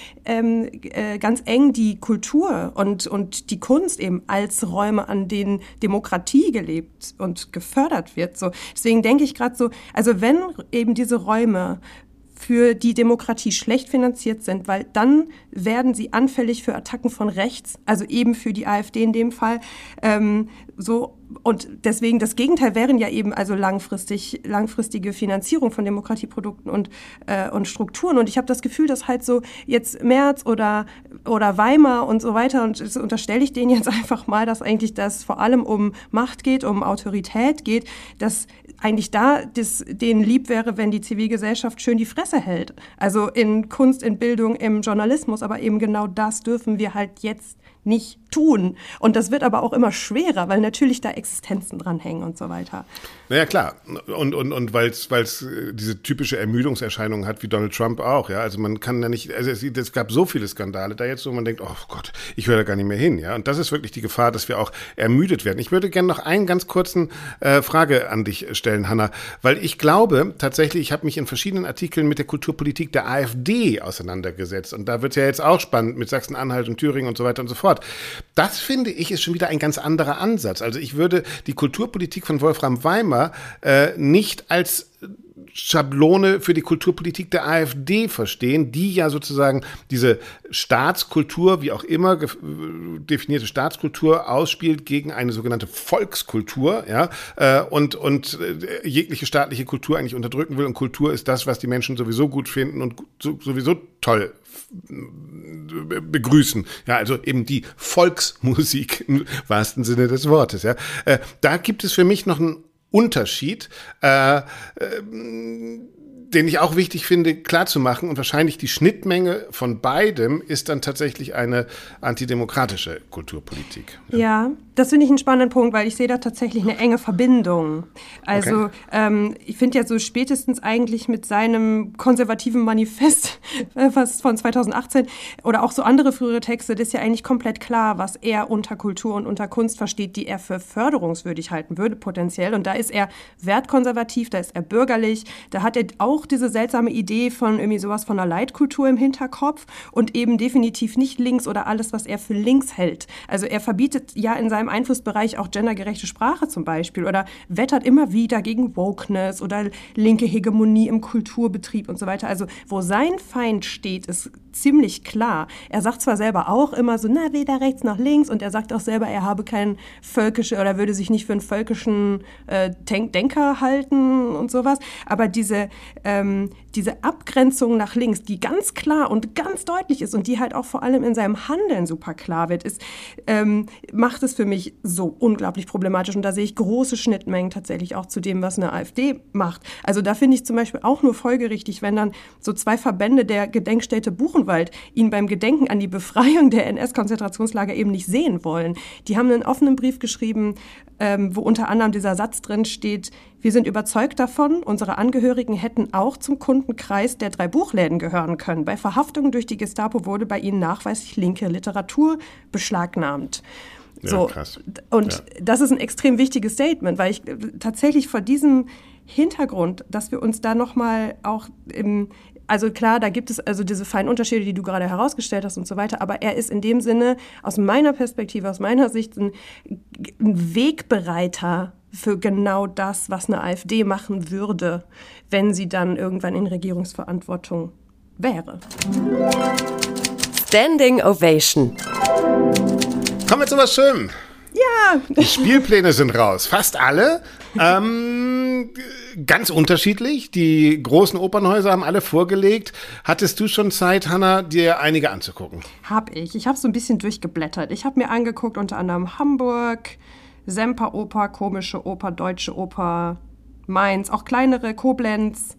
eng die Kultur und die Kunst eben als Räume, an denen Demokratie gelebt und gefördert wird. So, deswegen denke ich gerade so, also wenn eben diese Räume für die Demokratie schlecht finanziert sind, weil dann werden sie anfällig für Attacken von rechts, also eben für die AfD in dem Fall, so. Und deswegen das Gegenteil wären ja eben also langfristige Finanzierung von Demokratieprodukten und Strukturen. Und ich habe das Gefühl, dass halt so jetzt Merz oder Weimar und so weiter, und das unterstelle ich denen jetzt einfach mal, dass eigentlich das vor allem um Macht geht, um Autorität geht, dass eigentlich da denen lieb wäre, wenn die Zivilgesellschaft schön die Fresse hält. Also in Kunst, in Bildung, im Journalismus, aber eben genau das dürfen wir halt jetzt nicht tun. Und das wird aber auch immer schwerer, weil natürlich da Existenzen dranhängen und so weiter. Naja, klar. Und weil es diese typische Ermüdungserscheinung hat, wie Donald Trump auch, ja. Also man kann ja nicht, also es gab so viele Skandale da jetzt, wo man denkt, oh Gott, ich höre da gar nicht mehr hin, ja. Und das ist wirklich die Gefahr, dass wir auch ermüdet werden. Ich würde gerne noch einen ganz kurzen Frage an dich stellen, Hanna, weil ich glaube tatsächlich, ich habe mich in verschiedenen Artikeln mit der Kulturpolitik der AfD auseinandergesetzt. Und da wird es ja jetzt auch spannend mit Sachsen-Anhalt und Thüringen und so weiter und so fort. Das, finde ich, ist schon wieder ein ganz anderer Ansatz. Also ich würde die Kulturpolitik von Wolfram Weimar nicht als Schablone für die Kulturpolitik der AfD verstehen, die ja sozusagen diese Staatskultur, wie auch immer definierte Staatskultur ausspielt gegen eine sogenannte Volkskultur, ja, und jegliche staatliche Kultur eigentlich unterdrücken will. Und Kultur ist das, was die Menschen sowieso gut finden und sowieso toll begrüßen. Ja, also eben die Volksmusik im wahrsten Sinne des Wortes. Ja, da gibt es für mich noch einen Unterschied, den ich auch wichtig finde, klarzumachen. Und wahrscheinlich die Schnittmenge von beidem ist dann tatsächlich eine antidemokratische Kulturpolitik. Ja, das finde ich einen spannenden Punkt, weil ich sehe da tatsächlich eine enge Verbindung. Also ich finde ja so spätestens eigentlich mit seinem konservativen Manifest, was von 2018, oder auch so andere frühere Texte, das ist ja eigentlich komplett klar, was er unter Kultur und unter Kunst versteht, die er für förderungswürdig halten würde potenziell. Und da ist er wertkonservativ, da ist er bürgerlich, da hat er auch diese seltsame Idee von irgendwie sowas von einer Leitkultur im Hinterkopf und eben definitiv nicht links oder alles, was er für links hält. Also er verbietet ja in seinem Einflussbereich auch gendergerechte Sprache zum Beispiel oder wettert immer wieder gegen Wokeness oder linke Hegemonie im Kulturbetrieb und so weiter. Also wo sein Feind steht, ist ziemlich klar. Er sagt zwar selber auch immer so, na, weder rechts noch links, und er sagt auch selber, er habe keinen völkischen oder würde sich nicht für einen völkischen Denker halten und sowas, aber diese Abgrenzung nach links, die ganz klar und ganz deutlich ist und die halt auch vor allem in seinem Handeln super klar wird, macht es für mich so unglaublich problematisch. Und da sehe ich große Schnittmengen tatsächlich auch zu dem, was eine AfD macht. Also da finde ich zum Beispiel auch nur folgerichtig, wenn dann so zwei Verbände der Gedenkstätte Buchenwald ihn beim Gedenken an die Befreiung der NS-Konzentrationslager eben nicht sehen wollen. Die haben einen offenen Brief geschrieben, wo unter anderem dieser Satz drin steht: Wir sind überzeugt davon, unsere Angehörigen hätten auch zum Kundenkreis der 3 Buchläden gehören können. Bei Verhaftungen durch die Gestapo wurde bei ihnen nachweislich linke Literatur beschlagnahmt. Ja, so. Krass. Und das ist ein extrem wichtiges Statement, weil ich tatsächlich vor diesem Hintergrund, dass wir uns da nochmal auch also klar, da gibt es also diese feinen Unterschiede, die du gerade herausgestellt hast und so weiter, aber er ist in dem Sinne aus meiner Perspektive, aus meiner Sicht ein Wegbereiter für genau das, was eine AfD machen würde, wenn sie dann irgendwann in Regierungsverantwortung wäre. Standing Ovation. Kommen wir zu was Schönem. Ja. Die Spielpläne sind raus, fast alle. Ganz unterschiedlich. Die großen Opernhäuser haben alle vorgelegt. Hattest du schon Zeit, Hanna, dir einige anzugucken? Hab ich. Ich habe so ein bisschen durchgeblättert. Ich habe mir angeguckt, unter anderem Hamburg, Semperoper, Komische Oper, Deutsche Oper, Mainz, auch kleinere, Koblenz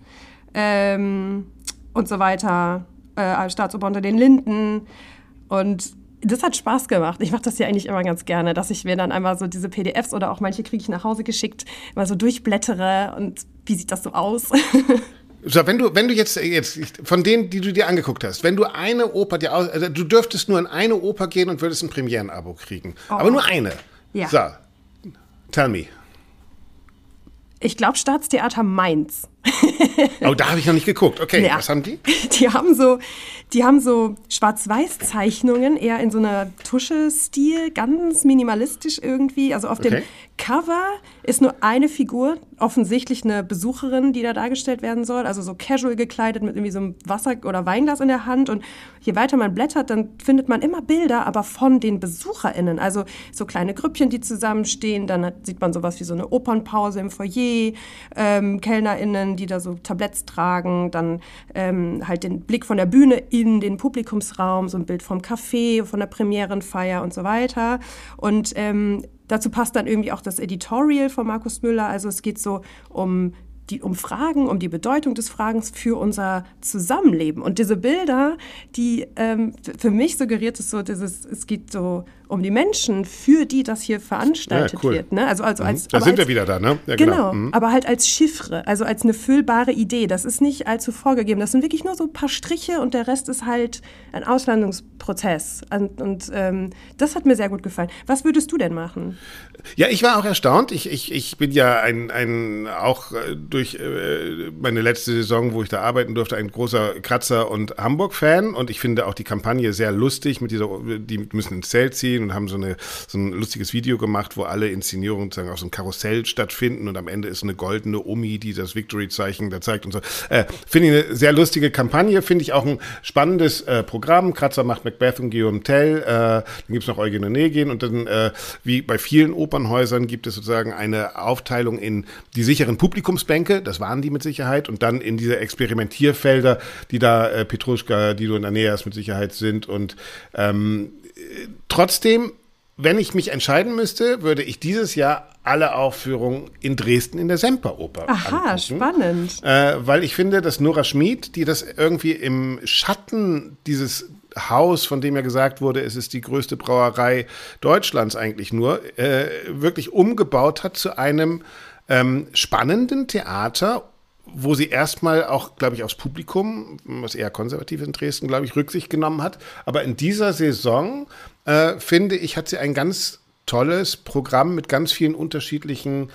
und so weiter. Staatsoper unter den Linden. Und das hat Spaß gemacht. Ich mache das ja eigentlich immer ganz gerne, dass ich mir dann einmal so diese PDFs oder auch manche kriege ich nach Hause geschickt, mal so durchblättere und wie sieht das so aus? So, wenn du jetzt von denen, die du dir angeguckt hast, wenn du eine Oper du dürftest nur in eine Oper gehen und würdest ein Premierenabo kriegen. Oh. Aber nur eine. Ja. So, tell me. Ich glaube Staatstheater Mainz. Oh, da habe ich noch nicht geguckt. Okay, ja. Was haben die? Die haben so Schwarz-Weiß-Zeichnungen, eher in so einer Tusche-Stil, ganz minimalistisch irgendwie. Also auf dem Cover ist nur eine Figur, offensichtlich eine Besucherin, die da dargestellt werden soll. Also so casual gekleidet mit irgendwie so einem Wasser- oder Weinglas in der Hand. Und je weiter man blättert, dann findet man immer Bilder, aber von den BesucherInnen. Also so kleine Grüppchen, die zusammenstehen. Dann sieht man sowas wie so eine Opernpause im Foyer, KellnerInnen, die da so Tabletts tragen, dann halt den Blick von der Bühne in den Publikumsraum, so ein Bild vom Café, von der Premierenfeier und so weiter. Und dazu passt dann irgendwie auch das Editorial von Markus Müller. Also es geht so um Fragen, um die Bedeutung des Fragens für unser Zusammenleben. Und diese Bilder, die für mich suggeriert es geht so um die Menschen, für die das hier veranstaltet wird. Ne? Also da sind wir wieder da, ne? Ja, genau, aber halt als Chiffre, also als eine füllbare Idee. Das ist nicht allzu vorgegeben. Das sind wirklich nur so ein paar Striche und der Rest ist halt ein Auslandungsprozess. Und das hat mir sehr gut gefallen. Was würdest du denn machen? Ja, ich war auch erstaunt. Ich bin ja auch durch meine letzte Saison, wo ich da arbeiten durfte, ein großer Kratzer- und Hamburg-Fan. Und ich finde auch die Kampagne sehr lustig mit die müssen ins Zelt ziehen und haben so ein lustiges Video gemacht, wo alle Inszenierungen sozusagen auf so einem Karussell stattfinden und am Ende ist eine goldene Omi, die das Victory-Zeichen da zeigt und so. Finde ich eine sehr lustige Kampagne, finde ich auch ein spannendes Programm. Kratzer macht Macbeth und Guillaume Tell, dann gibt es noch Eugen Onegin und dann, wie bei vielen Opernhäusern, gibt es sozusagen eine Aufteilung in die sicheren Publikumsbänke, das waren die mit Sicherheit, und dann in diese Experimentierfelder, die da Petruschka, Dido und Aeneas mit Sicherheit sind und trotzdem, wenn ich mich entscheiden müsste, würde ich dieses Jahr alle Aufführungen in Dresden in der Semperoper angucken. Spannend. Weil ich finde, dass Nora Schmid, die das irgendwie im Schatten dieses Haus, von dem ja gesagt wurde, es ist die größte Brauerei Deutschlands eigentlich nur, wirklich umgebaut hat zu einem spannenden Theater, wo sie erstmal auch, glaube ich, aufs Publikum, was eher konservativ ist in Dresden, glaube ich, Rücksicht genommen hat. Aber in dieser Saison, finde ich, hat sie ein ganz tolles Programm mit ganz vielen unterschiedlichen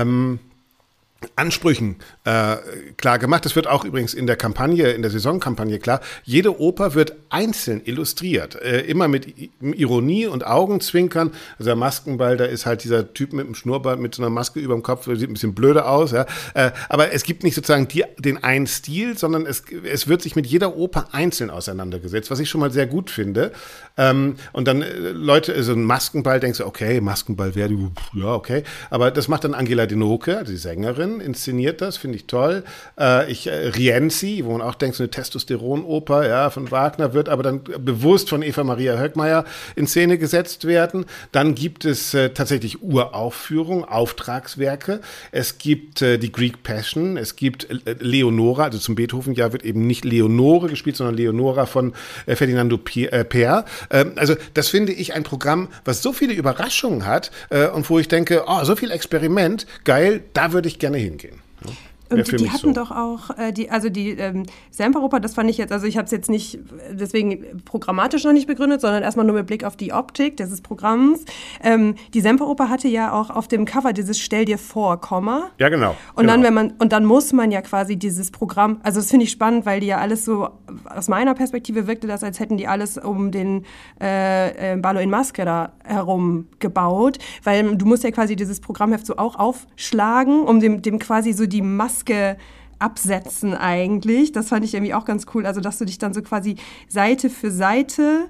Ansprüchen klar gemacht. Das wird auch übrigens in der Saisonkampagne klar. Jede Oper wird einzeln illustriert, immer mit Ironie und Augenzwinkern. Also der Maskenball, da ist halt dieser Typ mit dem Schnurrbart, mit so einer Maske über dem Kopf, sieht ein bisschen blöde aus. Ja. Aber es gibt nicht sozusagen den einen Stil, sondern es wird sich mit jeder Oper einzeln auseinandergesetzt, was ich schon mal sehr gut finde. Und dann Leute, so ein Maskenball, denkst du, okay, Maskenball Verdi, ja, okay. Aber das macht dann Angela Denoke, also die Sängerin, inszeniert das, finde ich toll. Rienzi, wo man auch denkt, so eine Testosteronoper, ja, von Wagner, wird aber dann bewusst von Eva Maria Höckmeier in Szene gesetzt werden. Dann gibt es tatsächlich Uraufführungen, Auftragswerke. Es gibt die Greek Passion, es gibt Leonora, also zum Beethoven-Jahr wird eben nicht Leonore gespielt, sondern Leonora von Ferdinando Per. Also das finde ich ein Programm, was so viele Überraschungen hat und wo ich denke, oh, so viel Experiment, geil, da würde ich gerne hingehen. Und die hatten doch auch, die Semperoper, das fand ich jetzt, also ich habe es jetzt nicht deswegen programmatisch noch nicht begründet, sondern erstmal nur mit Blick auf die Optik dieses Programms. Die Semperoper hatte ja auch auf dem Cover dieses Stell dir vor, Komma. Ja, genau. Und dann muss man ja quasi dieses Programm, also das finde ich spannend, weil die ja alles so, aus meiner Perspektive wirkte das, als hätten die alles um den Ballo in Maschera herum gebaut, weil du musst ja quasi dieses Programmheft so auch aufschlagen, um dem quasi so die Maske absetzen eigentlich. Das fand ich irgendwie auch ganz cool, also dass du dich dann so quasi Seite für Seite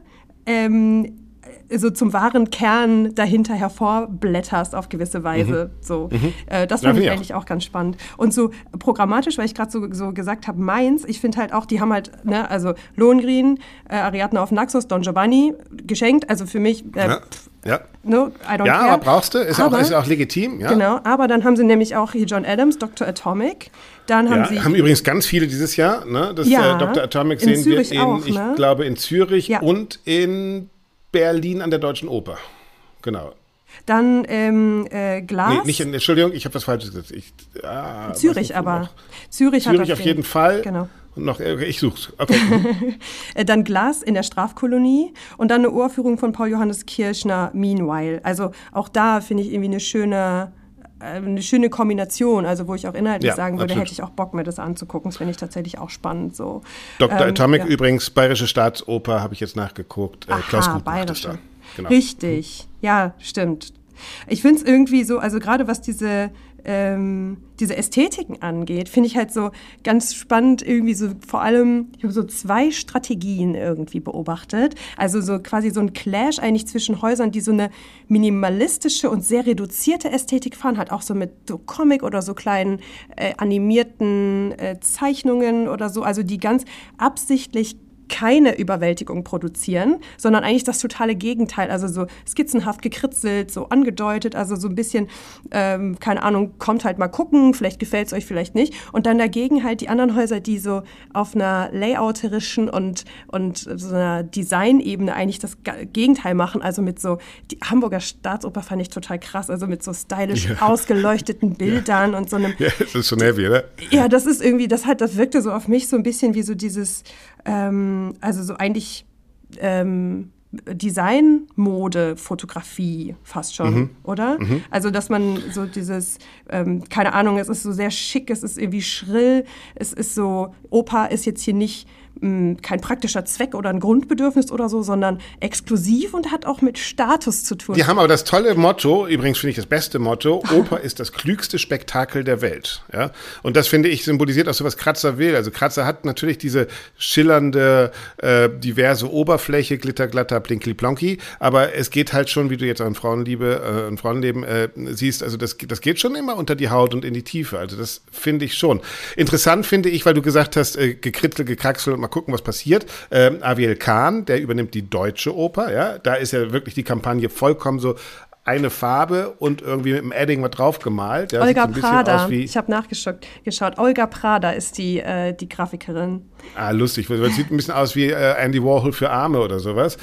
so zum wahren Kern dahinter hervorblätterst auf gewisse Weise. So. Das fand ich eigentlich auch ganz spannend. Und so programmatisch, weil ich gerade so gesagt habe, Mainz, ich finde halt auch, die haben halt, ne, also Lohengrin, Ariadne auf Naxos, Don Giovanni geschenkt, also für mich no, I don't care. Aber brauchst du, ist auch legitim. Ja. Genau, aber dann haben sie nämlich auch hier John Adams, Dr. Atomic. Dann haben übrigens ganz viele dieses Jahr. Ne? Das Dr. Atomic sehen wir ich glaube, in Zürich und in Berlin an der Deutschen Oper. Genau. Dann Glas. Nee, Entschuldigung, ich habe was Falsches gesagt. Zürich aber. Zürich auf jeden Fall. Genau. Und noch, ich such's. Okay. Dann Glas in der Strafkolonie und dann eine Uraufführung von Paul Johannes Kirchner, Meanwhile. Also auch da finde ich irgendwie eine schöne Kombination, also wo ich auch inhaltlich sagen würde, absolut. Hätte ich auch Bock, mir das anzugucken. Das finde ich tatsächlich auch spannend. So. Dr. Atomic übrigens, Bayerische Staatsoper, habe ich jetzt nachgeguckt. Klaus Gut macht das da. Genau. Richtig, ja, stimmt. Ich finde es irgendwie so, also gerade was diese Ästhetiken angeht, finde ich halt so ganz spannend irgendwie so, vor allem, ich habe so 2 Strategien irgendwie beobachtet, also so quasi so ein Clash eigentlich zwischen Häusern, die so eine minimalistische und sehr reduzierte Ästhetik fahren, halt auch so mit so Comic oder so kleinen animierten Zeichnungen oder so, also die ganz absichtlich keine Überwältigung produzieren, sondern eigentlich das totale Gegenteil, also so skizzenhaft gekritzelt, so angedeutet, also so ein bisschen, keine Ahnung, kommt halt mal gucken, vielleicht gefällt es euch, vielleicht nicht. Und dann dagegen halt die anderen Häuser, die so auf einer layouterischen und so einer Designebene eigentlich das Gegenteil machen, also mit so, die Hamburger Staatsoper fand ich total krass, also mit so stylisch ausgeleuchteten Bildern und so einem... Ja, das ist so heavy, oder? Ja, das ist irgendwie, das wirkte so auf mich so ein bisschen wie so dieses... also so eigentlich Design-Mode-Fotografie fast schon, oder? Also, dass man so dieses, keine Ahnung, es ist so sehr schick, es ist irgendwie schrill, es ist so, Oper ist jetzt hier nicht kein praktischer Zweck oder ein Grundbedürfnis oder so, sondern exklusiv und hat auch mit Status zu tun. Die haben aber das tolle Motto, übrigens finde ich das beste Motto, Oper ist das klügste Spektakel der Welt. Ja? Und das, finde ich, symbolisiert auch so, was Kratzer will. Also Kratzer hat natürlich diese schillernde, diverse Oberfläche, glitterglatter, plinkli-plonki, aber es geht halt schon, wie du jetzt auch in Frauenleben siehst, also das geht schon immer unter die Haut und in die Tiefe. Also das finde ich schon. Interessant finde ich, weil du gesagt hast, gekritzel, gekraxel und mal gucken, was passiert. Aviel Kahn, der übernimmt die Deutsche Oper, ja, da ist ja wirklich die Kampagne vollkommen so eine Farbe und irgendwie mit dem Edding was drauf gemalt. Ja, Olga Prada, ich habe nachgeschaut. Olga Prada ist die Grafikerin. Lustig, das sieht ein bisschen aus wie Andy Warhol für Arme oder sowas.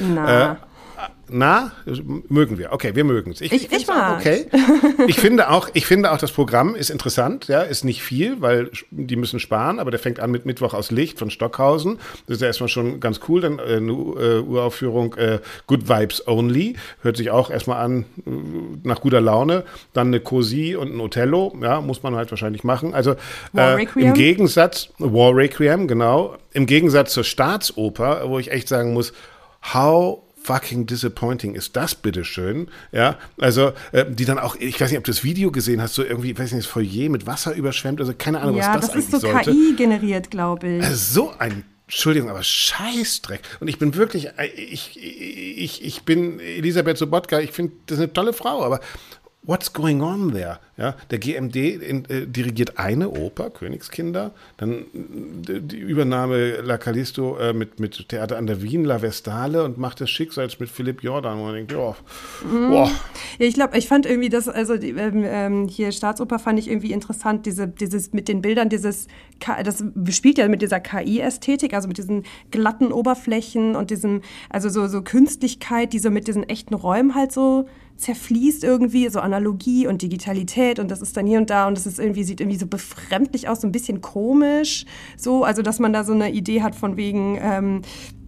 Mögen wir. Okay, wir mögen es. Ich mag. Okay. Ich finde auch, das Programm ist interessant. Ja, ist nicht viel, weil die müssen sparen, aber der fängt an mit Mittwoch aus Licht von Stockhausen. Das ist ja erstmal schon ganz cool. Dann eine Uraufführung Good Vibes Only. Hört sich auch erstmal an nach guter Laune. Dann eine Cosi und ein Othello. Ja, muss man halt wahrscheinlich machen. Also im Gegensatz, War Requiem, genau. Im Gegensatz zur Staatsoper, wo ich echt sagen muss, how fucking disappointing ist das, bitteschön, ja, also die dann auch, ich weiß nicht, ob du das Video gesehen hast, so irgendwie, ich weiß nicht, das Foyer mit Wasser überschwemmt, also keine Ahnung, was das eigentlich sollte. Ja, das ist so KI generiert, glaube ich. So ein, Entschuldigung, aber Scheißdreck. Und ich bin wirklich, ich bin Elisabeth Sobotka, ich finde, das ist eine tolle Frau, aber what's going on there? Ja, der GMD dirigiert eine Oper, Königskinder, dann die Übernahme La Callisto mit Theater an der Wien, La Vestale und Macht des Schicksals mit Philipp Jordan. Und man denkt, boah. Ja, ich fand irgendwie das, also hier Staatsoper fand ich irgendwie interessant, dieses mit den Bildern, das spielt ja mit dieser KI-Ästhetik, also mit diesen glatten Oberflächen und diesem, also so Künstlichkeit, die so mit diesen echten Räumen halt so zerfließt irgendwie, so Analogie und Digitalität und das ist dann hier und da und das ist irgendwie, sieht irgendwie so befremdlich aus, so ein bisschen komisch, so, also dass man da so eine Idee hat von wegen,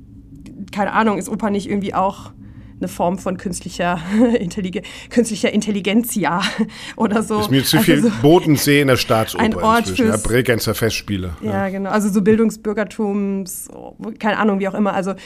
keine Ahnung, ist Oper nicht irgendwie auch eine Form von künstlicher Intelligenz, ja, oder so. Ist mir zu viel so Bodensee in der Staatsoper ein Ort inzwischen, Bregenzer Festspiele. Ja, genau, also so Bildungsbürgertums, keine Ahnung, wie auch immer, also,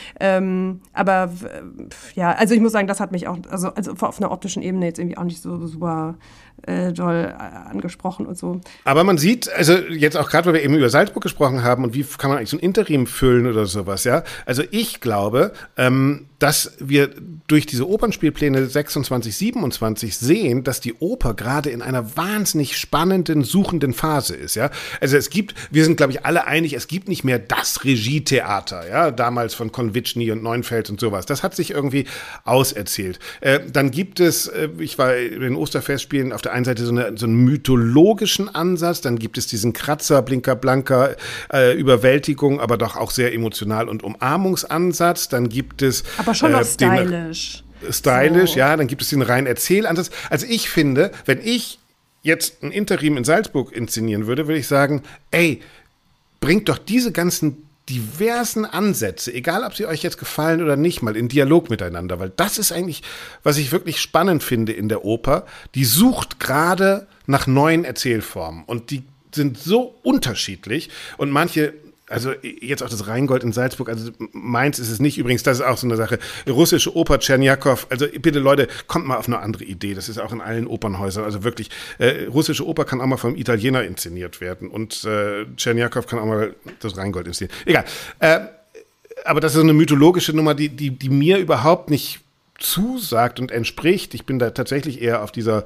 aber ja, also ich muss sagen, das hat mich auch, also auf einer optischen Ebene jetzt irgendwie auch nicht so super doll angesprochen und so. Aber man sieht, also jetzt auch gerade, weil wir eben über Salzburg gesprochen haben und wie kann man eigentlich so ein Interim füllen oder sowas, ja. Also ich glaube, dass wir durch diese Opernspielpläne 26, 27 sehen, dass die Oper gerade in einer wahnsinnig spannenden, suchenden Phase ist, ja. Also wir sind, glaube ich, alle einig, es gibt nicht mehr das Regietheater, ja, damals von Konvitschny und Neunfeld und sowas. Das hat sich irgendwie auserzählt. Dann gibt es, ich war in den Osterfestspielen auf der einen Seite so einen mythologischen Ansatz, dann gibt es diesen Kratzer, Blinker, Blanker, Überwältigung, aber doch auch sehr emotional und Umarmungsansatz. Dann gibt es aber schon noch stylisch. Stylisch, so. Ja, dann gibt es den reinen Erzählansatz. Also ich finde, wenn ich jetzt ein Interim in Salzburg inszenieren würde ich sagen, ey, bringt doch diese ganzen diversen Ansätze, egal ob sie euch jetzt gefallen oder nicht, mal in Dialog miteinander, weil das ist eigentlich, was ich wirklich spannend finde in der Oper, die sucht gerade nach neuen Erzählformen und die sind so unterschiedlich und manche, also jetzt auch das Rheingold in Salzburg, also meins ist es nicht, übrigens, das ist auch so eine Sache, russische Oper, Tscherniakow, also bitte Leute, kommt mal auf eine andere Idee, das ist auch in allen Opernhäusern, also wirklich, russische Oper kann auch mal vom Italiener inszeniert werden und Tscherniakow kann auch mal das Rheingold inszenieren, egal, aber das ist so eine mythologische Nummer, die mir überhaupt nicht zusagt und entspricht. Ich bin da tatsächlich eher auf dieser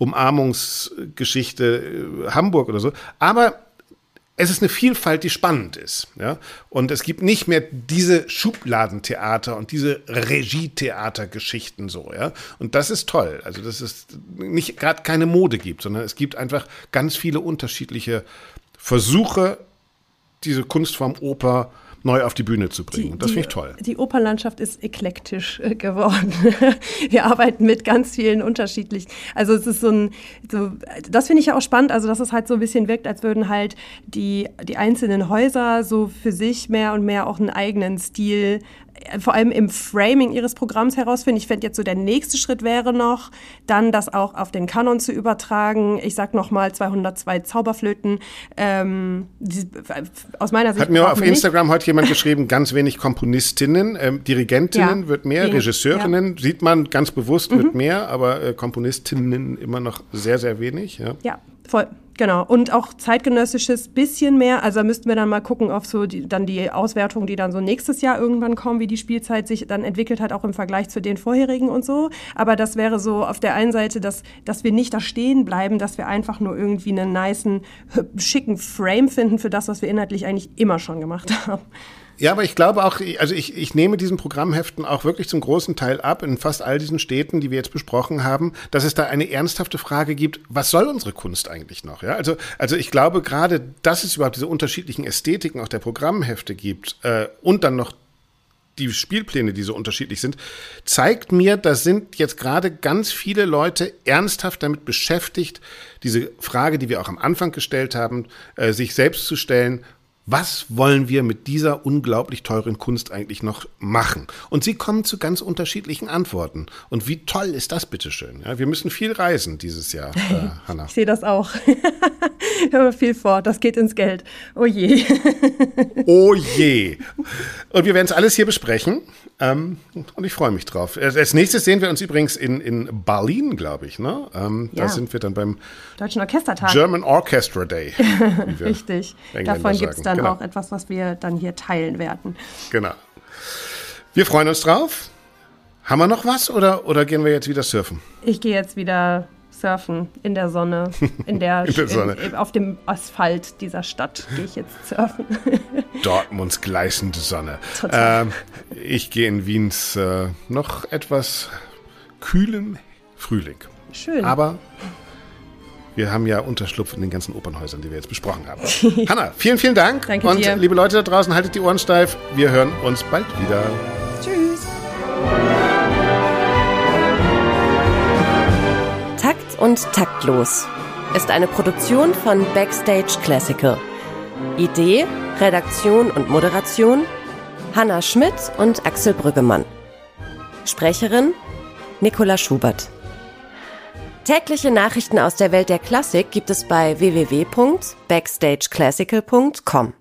Umarmungsgeschichte Hamburg oder so, aber es ist eine Vielfalt, die spannend ist, ja. Und es gibt nicht mehr diese Schubladentheater und diese Regietheatergeschichten so, ja. Und das ist toll. Also, dass es nicht gerade keine Mode gibt, sondern es gibt einfach ganz viele unterschiedliche Versuche, diese Kunstform Oper neu auf die Bühne zu bringen. Das finde ich toll. Die Opernlandschaft ist eklektisch geworden. Wir arbeiten mit ganz vielen unterschiedlichen, also es ist das finde ich ja auch spannend, also dass es halt so ein bisschen wirkt, als würden halt die einzelnen Häuser so für sich mehr und mehr auch einen eigenen Stil, vor allem im Framing ihres Programms herausfinden. Ich fände jetzt so, der nächste Schritt wäre noch, dann das auch auf den Kanon zu übertragen. Ich sag nochmal 202 Zauberflöten. Aus meiner Sicht. Hat mir auf Instagram heute jemand geschrieben, ganz wenig Komponistinnen, Dirigentinnen wird mehr, Regisseurinnen sieht man ganz bewusst wird mehr, aber Komponistinnen immer noch sehr, sehr wenig. Ja, voll. Genau, und auch zeitgenössisches bisschen mehr, also da müssten wir dann mal gucken auf so dann die Auswertungen, die dann so nächstes Jahr irgendwann kommen, wie die Spielzeit sich dann entwickelt hat, auch im Vergleich zu den vorherigen und so. Aber das wäre so auf der einen Seite, dass wir nicht da stehen bleiben, dass wir einfach nur irgendwie einen nicen, schicken Frame finden für das, was wir inhaltlich eigentlich immer schon gemacht haben. Ja, aber ich glaube auch, also ich nehme diesen Programmheften auch wirklich zum großen Teil ab, in fast all diesen Städten, die wir jetzt besprochen haben, dass es da eine ernsthafte Frage gibt, was soll unsere Kunst eigentlich noch? Ja? Also ich glaube gerade, dass es überhaupt diese unterschiedlichen Ästhetiken auch der Programmhefte gibt und dann noch die Spielpläne, die so unterschiedlich sind, zeigt mir, da sind jetzt gerade ganz viele Leute ernsthaft damit beschäftigt, diese Frage, die wir auch am Anfang gestellt haben, sich selbst zu stellen, was wollen wir mit dieser unglaublich teuren Kunst eigentlich noch machen? Und sie kommen zu ganz unterschiedlichen Antworten. Und wie toll ist das, bitteschön? Ja, wir müssen viel reisen dieses Jahr, Hanna. Ich sehe das auch. Ich habe viel vor. Das geht ins Geld. Oh je. Oh je. Und wir werden es alles hier besprechen. Und ich freue mich drauf. Als nächstes sehen wir uns übrigens in Berlin, glaube ich. Ne? Da sind wir dann beim Deutschen Orchestertag. German Orchestra Day. Richtig. Davon gibt es dann auch etwas, was wir dann hier teilen werden. Genau. Wir freuen uns drauf. Haben wir noch was oder gehen wir jetzt wieder surfen? Ich gehe jetzt wieder surfen in der Sonne. Auf dem Asphalt dieser Stadt gehe ich jetzt surfen. Dortmunds gleißende Sonne. Ich gehe in Wiens noch etwas kühlem Frühling. Schön. Aber wir haben ja Unterschlupf in den ganzen Opernhäusern, die wir jetzt besprochen haben. Hanna, vielen, vielen Dank. Danke und dir. Liebe Leute da draußen, haltet die Ohren steif. Wir hören uns bald wieder. Tschüss. und taktlos ist eine Produktion von Backstage Classical. Idee, Redaktion und Moderation Hannah Schmidt und Axel Brüggemann. Sprecherin Nicola Schubert. Tägliche Nachrichten aus der Welt der Klassik gibt es bei www.backstageclassical.com.